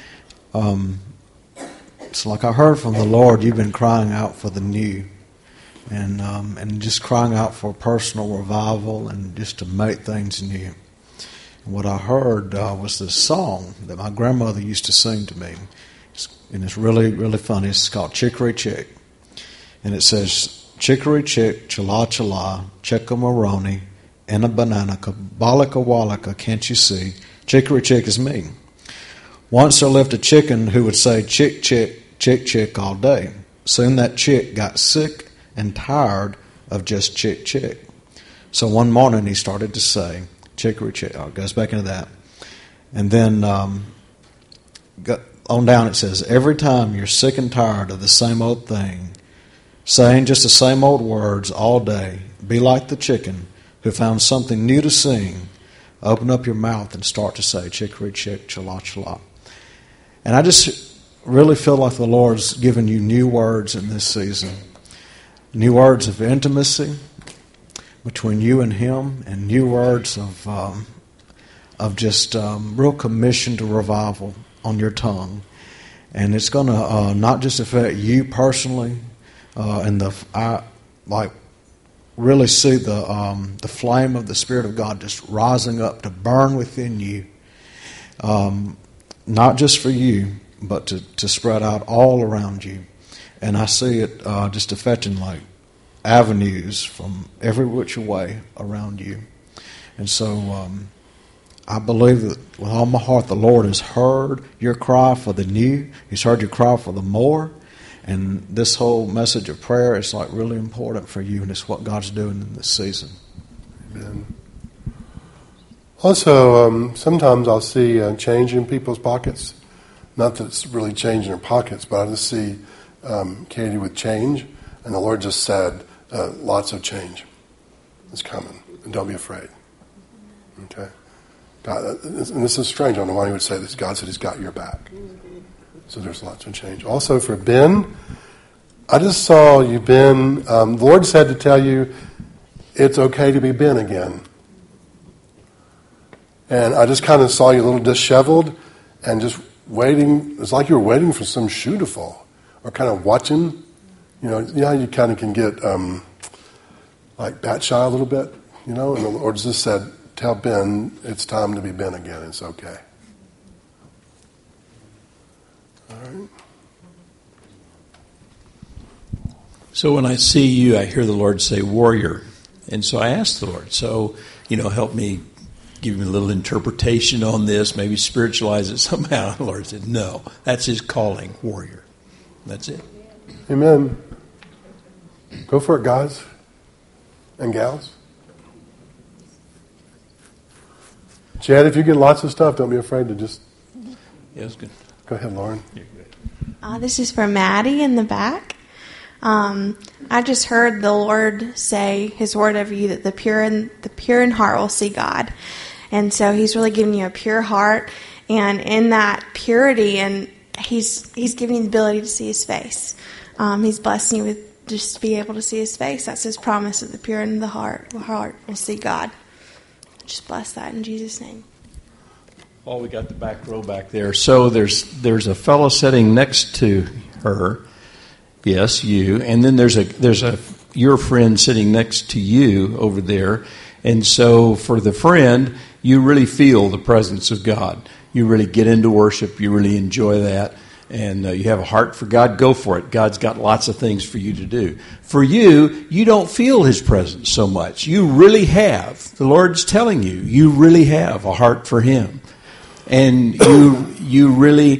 [SPEAKER 2] It's like I heard from the Lord, you've been crying out for the new. And just crying out for personal revival and just to make things new. And what I heard was this song that my grandmother used to sing to me. And it's really, really funny. It's called Chicory Chick. And it says, Chicory Chick, Chala Chala, Chickamaroni, and a banana, Balika Walika, can't you see? Chicory Chick is me. Once there lived a chicken who would say chick, chick, chick, chick all day. Soon that chick got sick and tired of just chick, chick. So one morning he started to say, chicory chick. Oh, it goes back into that. And then on down it says, every time you're sick and tired of the same old thing, saying just the same old words all day, be like the chicken who found something new to sing. Open up your mouth and start to say, chicory chick, chala chala. And I just really feel like the Lord's given you new words in this season. New words of intimacy between you and Him, and new words of of just real commission to revival on your tongue. And it's going to not just affect you personally, and I really see the flame of the Spirit of God just rising up to burn within you, not just for you, but to spread out all around you. And I see it just affecting like avenues from every which way around you. And so I believe that with all my heart the Lord has heard your cry for the new. He's heard your cry for the more. And this whole message of prayer is like really important for you, and it's what God's doing in this season.
[SPEAKER 1] Amen. Also, sometimes I'll see change in people's pockets. Not that it's really change in their pockets, but I just see Katie with change, and the Lord just said, lots of change is coming, and don't be afraid. Okay? God, and this is strange. I don't know why he would say this. God said he's got your back. So there's lots of change. Also for Ben, I just saw you, Ben. The Lord said to tell you it's okay to be Ben again. And I just kind of saw you a little disheveled and just waiting. It's like you were waiting for some shoe to fall or kind of watching. You know how you kind of can get like bat shy a little bit, And the Lord just said, tell Ben it's time to be Ben again. It's okay. All right.
[SPEAKER 3] So when I see you, I hear the Lord say warrior. And so I asked the Lord, help me, give me a little interpretation on this, maybe spiritualize it somehow. The Lord said, no, that's his calling, warrior. That's it.
[SPEAKER 1] Amen. Go for it, guys and gals. Chad, if you get lots of stuff, don't be afraid to just...
[SPEAKER 3] Yeah, that's good.
[SPEAKER 1] Go ahead, Lauren.
[SPEAKER 4] This is for Maddie in the back. I just heard the Lord say his word over you that the pure in heart will see God. And so he's really giving you a pure heart. And in that purity, and he's giving you the ability to see his face. He's blessing you with just to be able to see his face. That's his promise, that the pure in the heart will see God. Just bless that in Jesus' name.
[SPEAKER 3] Oh, we got the back row back there. So there's a fellow sitting next to her. Yes, you. And then there's your friend sitting next to you over there. And so for the friend, you really feel the presence of God. You really get into worship. You really enjoy that. And you have a heart for God, go for it. God's got lots of things for you to do. For you, you don't feel his presence so much. You really have. The Lord's telling you, you really have a heart for him. And you really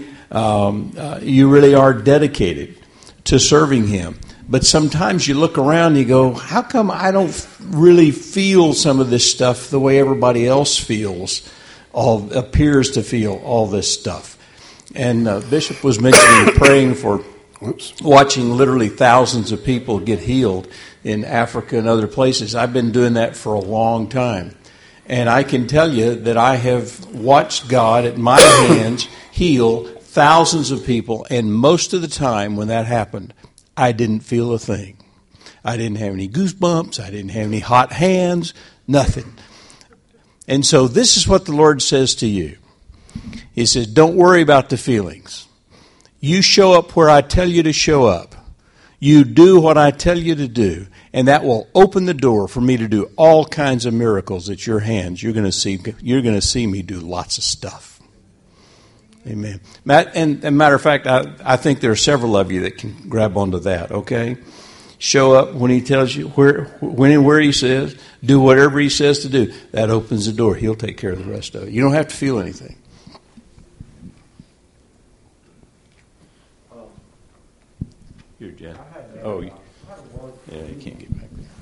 [SPEAKER 3] are dedicated to serving him. But sometimes you look around and you go, how come I don't really feel some of this stuff the way everybody else appears to feel all this stuff? And Bishop was mentioning praying for watching literally thousands of people get healed in Africa and other places. I've been doing that for a long time. And I can tell you that I have watched God at my hands heal thousands of people, and most of the time when that happened, I didn't feel a thing. I didn't have any goosebumps. I didn't have any hot hands, nothing. And so this is what the Lord says to you. He says, don't worry about the feelings. You show up where I tell you to show up. You do what I tell you to do, and that will open the door for me to do all kinds of miracles at your hands. You're going to see me do lots of stuff. Amen. Matt, and matter of fact, I think there are several of you that can grab onto that, okay? Show up when he tells you, when and where he says, do whatever he says to do. That opens the door. He'll take care of the rest of it. You don't have to feel anything. Here, Jen. Oh, yeah, you can't get back there.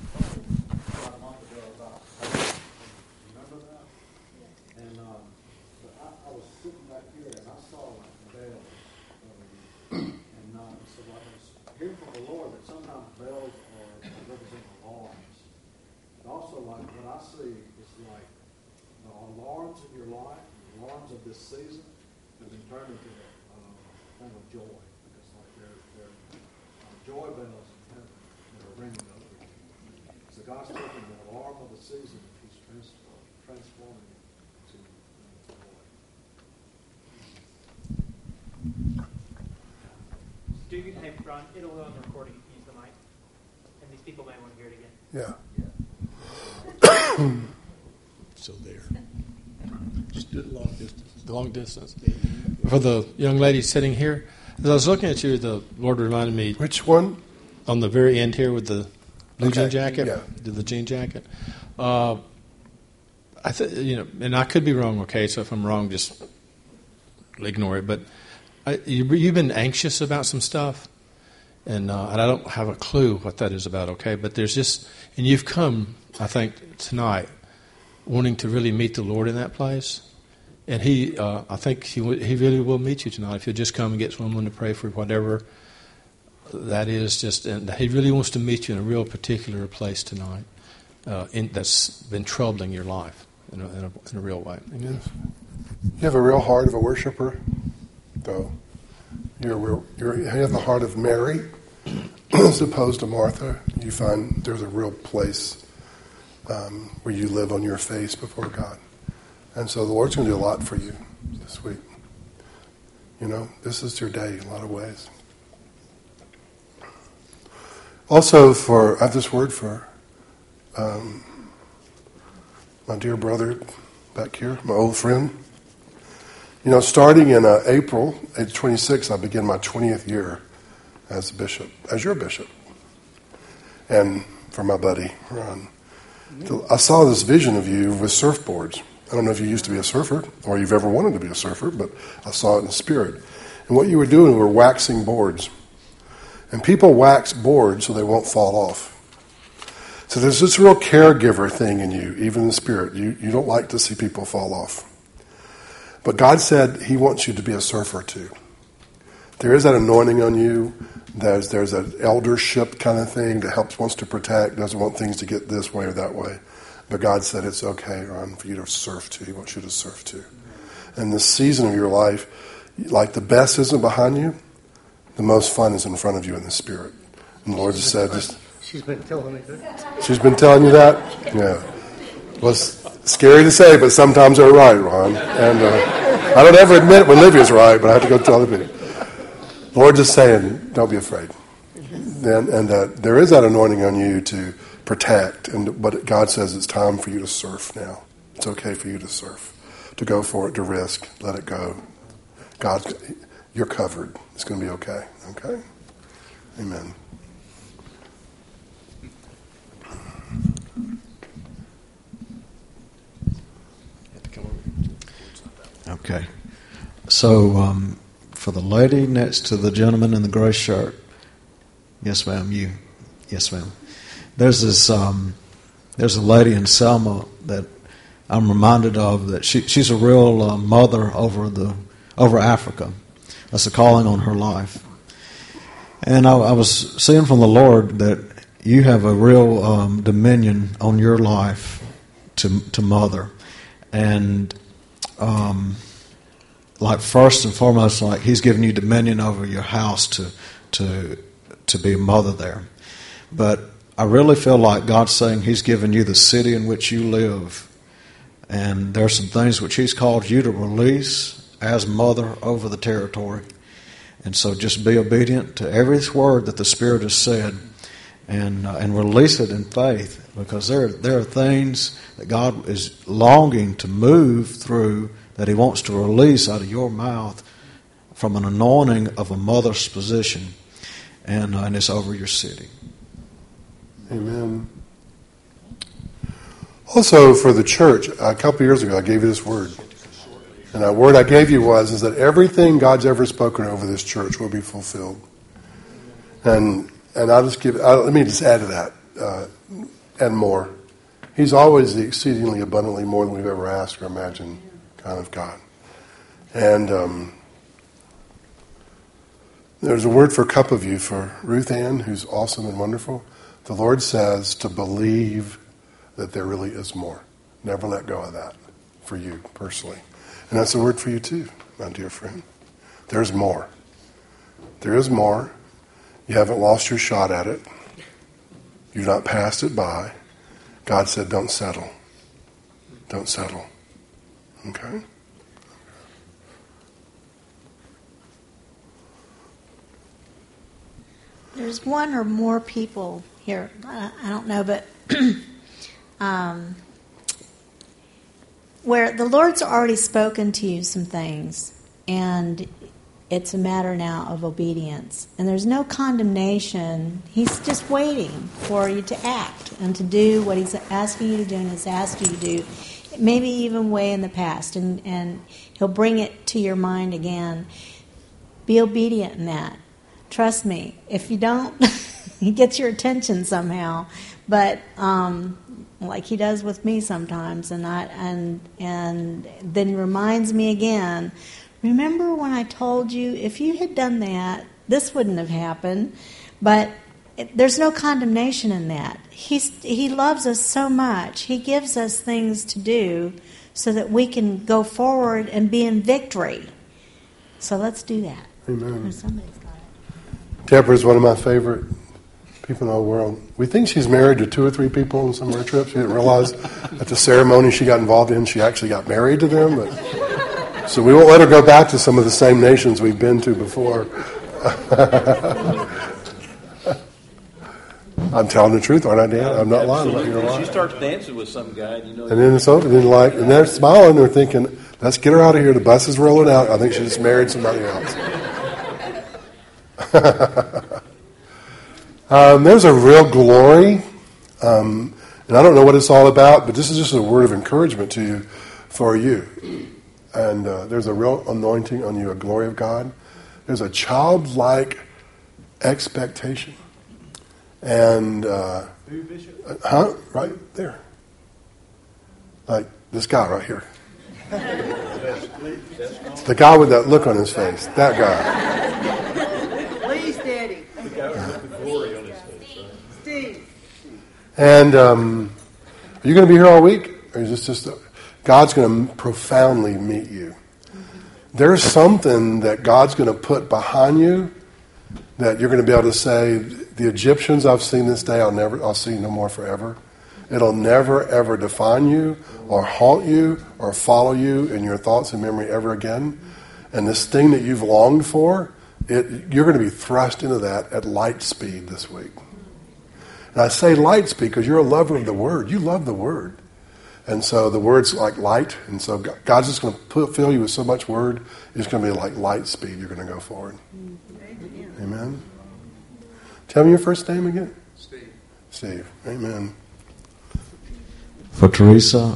[SPEAKER 5] Remember that? And I was sitting back here and I saw like bells. And so I was hearing from the Lord that sometimes bells represent alarms. And also like what I see is like the alarms of your life, the alarms of this season have been turned into kind of joy. Because like they're joy bells in heaven that are ringing over you. So God's taking the alarm of the season, he's transforming it to
[SPEAKER 6] Hey, Ron, it'll go on the recording if you use the mic. And these people may want to hear it again.
[SPEAKER 1] Yeah.
[SPEAKER 7] So there. Just do it long distance. For the young lady sitting here, as I was looking at you, the Lord reminded me
[SPEAKER 1] Which one?
[SPEAKER 7] on the very end here with the blue
[SPEAKER 1] Okay,
[SPEAKER 7] jean jacket,
[SPEAKER 1] yeah.
[SPEAKER 7] the jean jacket. And I could be wrong. Okay, so if I'm wrong, just ignore it. But you've been anxious about some stuff, and I don't have a clue what that is about. Okay, but there's just, and you've come, I think, tonight, wanting to really meet the Lord in that place. And I think he really will meet you tonight if you'll just come and get someone to pray for whatever that is. And he really wants to meet you in a real particular place tonight that's been troubling your life in a real way. Amen.
[SPEAKER 1] You have a real heart of a worshiper, though. You have the heart of Mary, as opposed to Martha. You find there's a real place where you live on your face before God. And so the Lord's going to do a lot for you this week. This is your day in a lot of ways. Also, I have this word for my dear brother back here, my old friend. Starting in April, age 26, I begin my 20th year as a bishop, as your bishop. And for my buddy, Ron. I saw this vision of you with surfboards. I don't know if you used to be a surfer or you've ever wanted to be a surfer, but I saw it in the spirit. And what you were doing were waxing boards. And people wax boards so they won't fall off. So there's this real caregiver thing in you, even in the spirit. You don't like to see people fall off. But God said he wants you to be a surfer too. There is that anointing on you. There's an eldership kind of thing that wants to protect, doesn't want things to get this way or that way. But God said it's okay, Ron, for you to surf too. He wants you to surf too. And this season of your life, like the best isn't behind you, the most fun is in front of you in the spirit. And the Lord just said,
[SPEAKER 8] She's been telling me that.
[SPEAKER 1] She's been telling you that? Yeah. Well, it's scary to say, but sometimes they're right, Ron. And I don't ever admit it when Livia's right, but I have to go tell other people. The Lord just saying, don't be afraid. And there is that anointing on you to protect, but God says it's time for you to surf now. It's okay for you to surf, to go for it, to risk, let it go. God, you're covered. It's going to be okay. Okay? Amen.
[SPEAKER 2] Okay. So, for the lady next to the gentleman in the gray shirt. Yes, ma'am. You. Yes, ma'am. There's a lady in Selma that I'm reminded of that she's a real mother over Africa. That's a calling on her life. And I was seeing from the Lord that you have a real dominion on your life to mother. And like first and foremost, like He's given you dominion over your house to be a mother there. But I really feel like God's saying He's given you the city in which you live. And there are some things which He's called you to release as mother over the territory. And so just be obedient to every word that the Spirit has said and release it in faith. Because there are things that God is longing to move through that He wants to release out of your mouth from an anointing of a mother's position. And it's over your city.
[SPEAKER 1] Amen. Also, for the church, a couple years ago, I gave you this word. And that word I gave you is that everything God's ever spoken over this church will be fulfilled. And let me just add to that, and more. He's always the exceedingly abundantly more than we've ever asked or imagined kind of God. And there's a word for a couple of you, for Ruth Ann, who's awesome and wonderful. The Lord says to believe that there really is more. Never let go of that for you personally. And that's a word for you too, my dear friend. There's more. There is more. You haven't lost your shot at it. You've not passed it by. God said, don't settle. Don't settle. Okay?
[SPEAKER 9] There's one or more people here. I don't know, but where the Lord's already spoken to you some things, and it's a matter now of obedience. And there's no condemnation. He's just waiting for you to act and to do what He's asking you to do and has asked you to do, maybe even way in the past. And He'll bring it to your mind again. Be obedient in that. Trust me. If you don't, He gets your attention somehow. But like He does with me sometimes, and then reminds me again, remember when I told you if you had done that, this wouldn't have happened. But there's no condemnation in that. He loves us so much. He gives us things to do so that we can go forward and be in victory. So let's do that.
[SPEAKER 1] Amen.
[SPEAKER 9] Somebody's got it.
[SPEAKER 1] Deborah's one of my favorite people in the whole world. We think she's married to 2 or 3 people on some of her trips. She didn't realize at the ceremony she got involved in, she actually got married to them. But so we won't let her go back to some of the same nations we've been to before. I'm telling the truth, aren't I, Dan? I'm not lying about your lie.
[SPEAKER 3] She starts dancing with some guy, and
[SPEAKER 1] And then and they're smiling. They're thinking, "Let's get her out of here. The bus is rolling out." I think she just married somebody else. There's a real glory, and I don't know what it's all about, but this is just a word of encouragement to you, for you. And there's a real anointing on you, a glory of God. There's a childlike expectation. And, right there. Like this guy right here. The guy with that look on his face. That guy.
[SPEAKER 10] Please, Daddy. The guy with the glory on his face, right? Steve.
[SPEAKER 1] And are you going to be here all week? Or is this just... God's going to profoundly meet you. There's something that God's going to put behind you that you're going to be able to say, the Egyptians I've seen this day, I'll see no more forever. It'll never, ever define you or haunt you or follow you in your thoughts and memory ever again. And this thing that you've longed for, you're going to be thrust into that at light speed this week. And I say light speed because you're a lover of the Word. You love the Word. And so the Word's like light. And so God's just going to fill you with so much Word, it's going to be like light speed. You're going to go forward. Amen. Tell me your first name again.
[SPEAKER 10] Steve.
[SPEAKER 1] Steve. Amen.
[SPEAKER 2] For Teresa,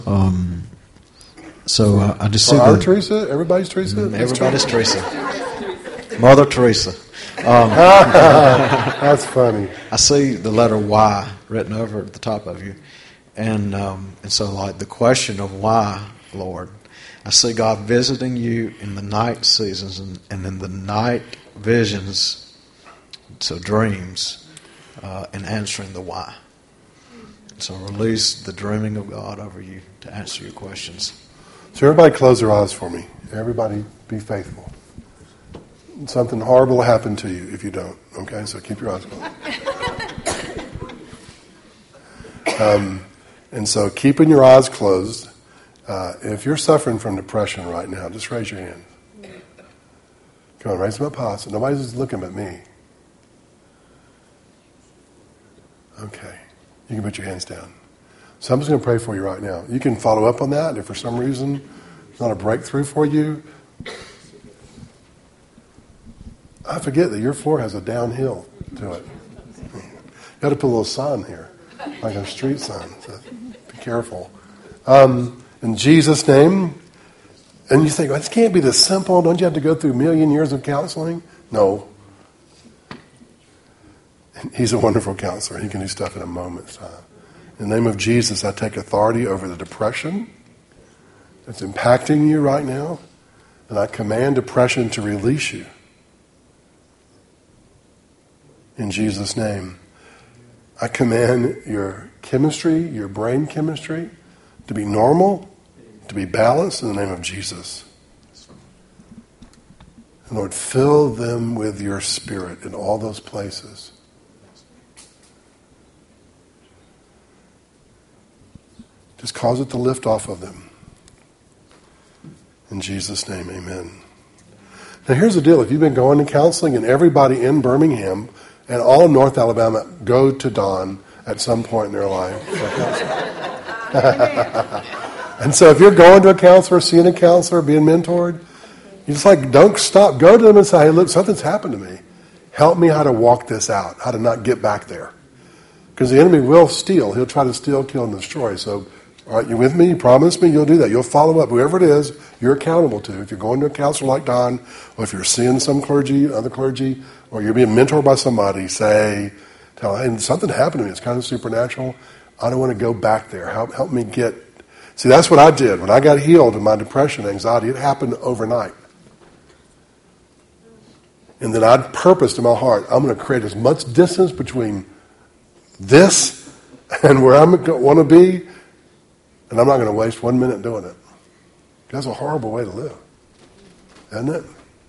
[SPEAKER 2] I just see
[SPEAKER 1] our Teresa? Everybody's Teresa?
[SPEAKER 2] Everybody's Teresa. Mother Teresa.
[SPEAKER 1] That's funny.
[SPEAKER 2] I see the letter Y written over at the top of you. And so like the question of why, Lord, I see God visiting you in the night seasons and in the night visions, so dreams, and answering the why. So release the dreaming of God over you to answer your questions.
[SPEAKER 1] So everybody close their eyes for me. Everybody be faithful. Something horrible will happen to you if you don't. Okay, so keep your eyes closed. And so keeping your eyes closed, if you're suffering from depression right now, just raise your hand. Come on, raise them up high so nobody's just looking at me. Okay. You can put your hands down. So I'm just going to pray for you right now. You can follow up on that if for some reason it's not a breakthrough for you. I forget that your floor has a downhill to it. You got to put a little sign here, like a street sign. So be careful. In Jesus' name. And you think, well, this can't be this simple. Don't you have to go through a million years of counseling? No. He's a wonderful counselor. He can do stuff in a moment's time. In the name of Jesus, I take authority over the depression that's impacting you right now, and I command depression to release you. In Jesus' name. I command your chemistry, your brain chemistry, to be normal, to be balanced in the name of Jesus. And Lord, fill them with your Spirit in all those places. Just cause it to lift off of them. In Jesus' name, amen. Now here's the deal. If you've been going to counseling, and everybody in Birmingham And all of North Alabama go to Don at some point in their life for counseling. And so if you're going to a counselor, seeing a counselor, being mentored, you just don't stop. Go to them and say, hey, look, something's happened to me. Help me how to walk this out, how to not get back there. Because the enemy will steal. He'll try to steal, kill, and destroy. So, all right, you with me? You promise me you'll do that. You'll follow up. Whoever it is, you're accountable to. If you're going to a counselor like Don, or if you're seeing some clergy, other clergy, or you're being mentored by somebody, tell them, hey, something happened to me. It's kind of supernatural. I don't want to go back there. Help me get... See, that's what I did. When I got healed of my depression, anxiety, it happened overnight. And then I'd purposed in my heart, I'm going to create as much distance between this and where I want to be, and I'm not going to waste 1 minute doing it. That's a horrible way to live, isn't it?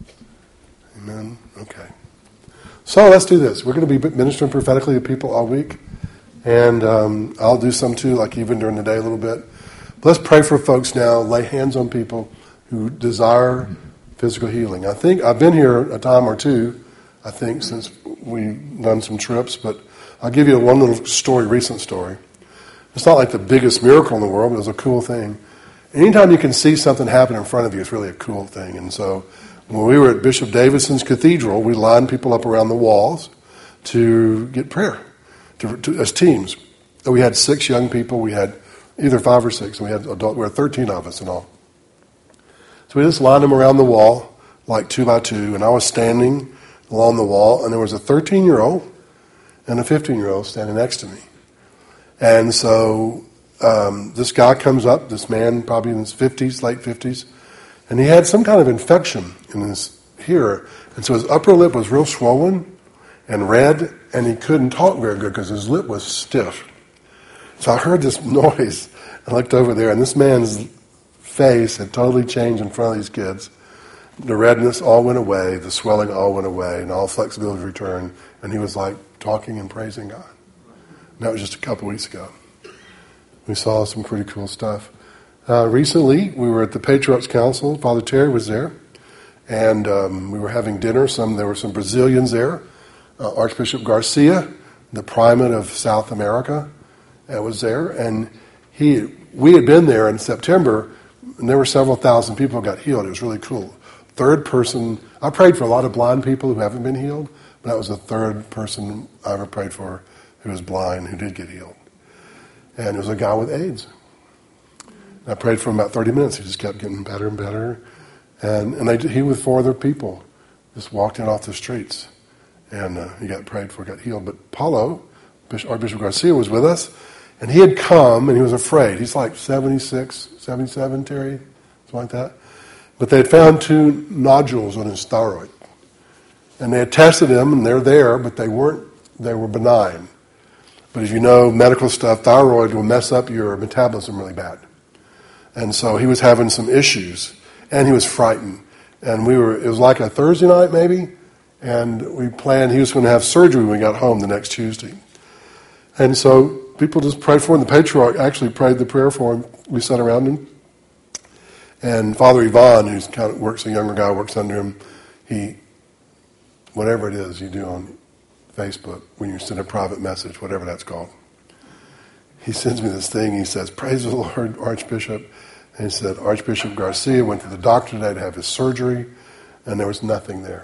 [SPEAKER 1] Amen? Okay. So let's do this. We're going to be ministering prophetically to people all week, and I'll do some too, like even during the day a little bit. Let's pray for folks now, lay hands on people who desire physical healing. I think I've been here a time or two, since we've done some trips, but I'll give you one little story, recent story. It's not like the biggest miracle in the world, but it was a cool thing. Anytime you can see something happen in front of you, it's really a cool thing. And so when we were at Bishop Davidson's Cathedral, we lined people up around the walls to get prayer as teams. We had 6 young people. We had either 5 or 6, and we had adult. We were 13 of us in all. So we just lined them around the wall, like 2 by 2, and I was standing along the wall, and there was a 13-year-old and a 15-year-old standing next to me. And so this guy comes up, this man probably in his 50s, late 50s, and he had some kind of infection in his here, and so his upper lip was real swollen and red, and he couldn't talk very good because his lip was stiff. So I heard this noise. I looked over there, and this man's face had totally changed in front of these kids. The redness all went away, the swelling all went away, and all flexibility returned, and he was like talking and praising God. And that was just a couple weeks ago. We saw some pretty cool stuff. Recently, we were at the Patriarchs Council. Father Terry was there, and we were having dinner. There were some Brazilians there. Archbishop Garcia, the primate of South America, was there, and we had been there in September, and there were several thousand people who got healed. It was really cool. Third person, I prayed for a lot of blind people who haven't been healed, but that was the third person I ever prayed for who was blind who did get healed. And it was a guy with AIDS. I prayed for him about 30 minutes. He just kept getting better and better. And he with 4 other people just walked in off the streets. And he got prayed for, got healed. But Paulo, Archbishop Garcia, was with us. And he had come, and he was afraid. He's like 76, 77, Terry, something like that. But they had found 2 nodules on his thyroid. And they had tested him, and they're there, but they were benign. But as you know, medical stuff, thyroid will mess up your metabolism really bad. And so he was having some issues, and he was frightened. And it was like a Thursday night maybe, and we planned he was going to have surgery when we got home the next Tuesday. And so people just prayed for him. The patriarch actually prayed the prayer for him. We sat around him. And Father Ivan, who's kind of works, a younger guy, works under him, whatever it is you do on Facebook, when you send a private message, whatever that's called, he sends me this thing. He says, praise the Lord, Archbishop. And he said, Archbishop Garcia went to the doctor today to have his surgery, and there was nothing there.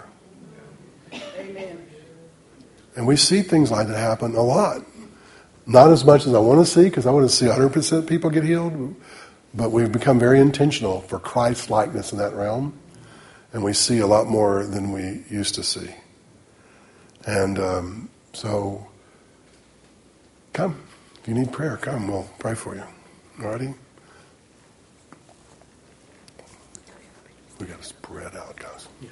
[SPEAKER 1] Amen. And we see things like that happen a lot. Not as much as I want to see, because I want to see 100% people get healed, but we've become very intentional for Christ's likeness in that realm, and we see a lot more than we used to see. And so, come. If you need prayer, come. We'll pray for you. All righty? We got to spread out, guys.
[SPEAKER 7] Yes.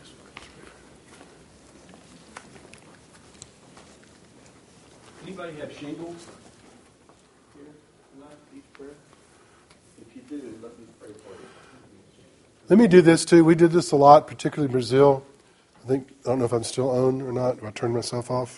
[SPEAKER 10] Anybody have shingles here tonight? Each prayer? If you do, let me pray for you.
[SPEAKER 1] Let me do this too. We did this a lot, particularly in Brazil. I don't know if I'm still on or not. Do I turn myself off?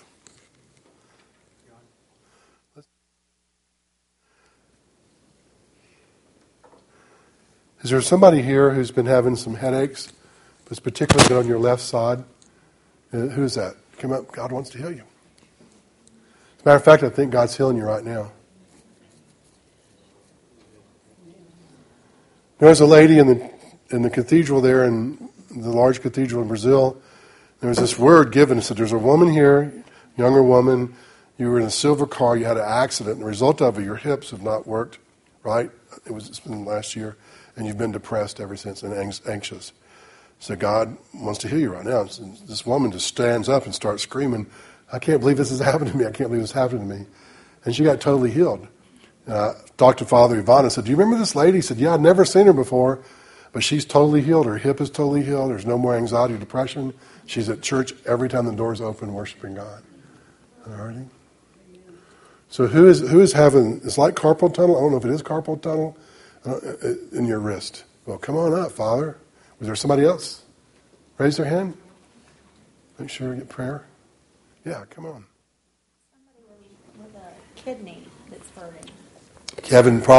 [SPEAKER 1] Is there somebody here who's been having some headaches, that's particularly been on your left side? Who's that? Come up. God wants to heal you. As a matter of fact, I think God's healing you right now. There was a lady in the cathedral there, in the large cathedral in Brazil. There was this word given. It said, there's a woman here, younger woman. You were in a silver car. You had an accident. And the result of it, your hips have not worked right. It's been last year. And you've been depressed ever since and anxious. So God wants to heal you right now. This woman just stands up and starts screaming, I can't believe this has happened to me. I can't believe this happened to me. And she got totally healed. Talked to Father Ivan and said, do you remember this lady? He said, yeah, I'd never seen her before, but she's totally healed. Her hip is totally healed. There's no more anxiety or depression. She's at church every time the door's open worshiping God. Alrighty? So who is having, it's like carpal tunnel. I don't know if it is carpal tunnel in your wrist. Well, come on up, Father. Was there somebody else? Raise their hand. Make sure we get prayer. Yeah, come on.
[SPEAKER 9] Somebody with a kidney that's hurting.
[SPEAKER 1] Kevin,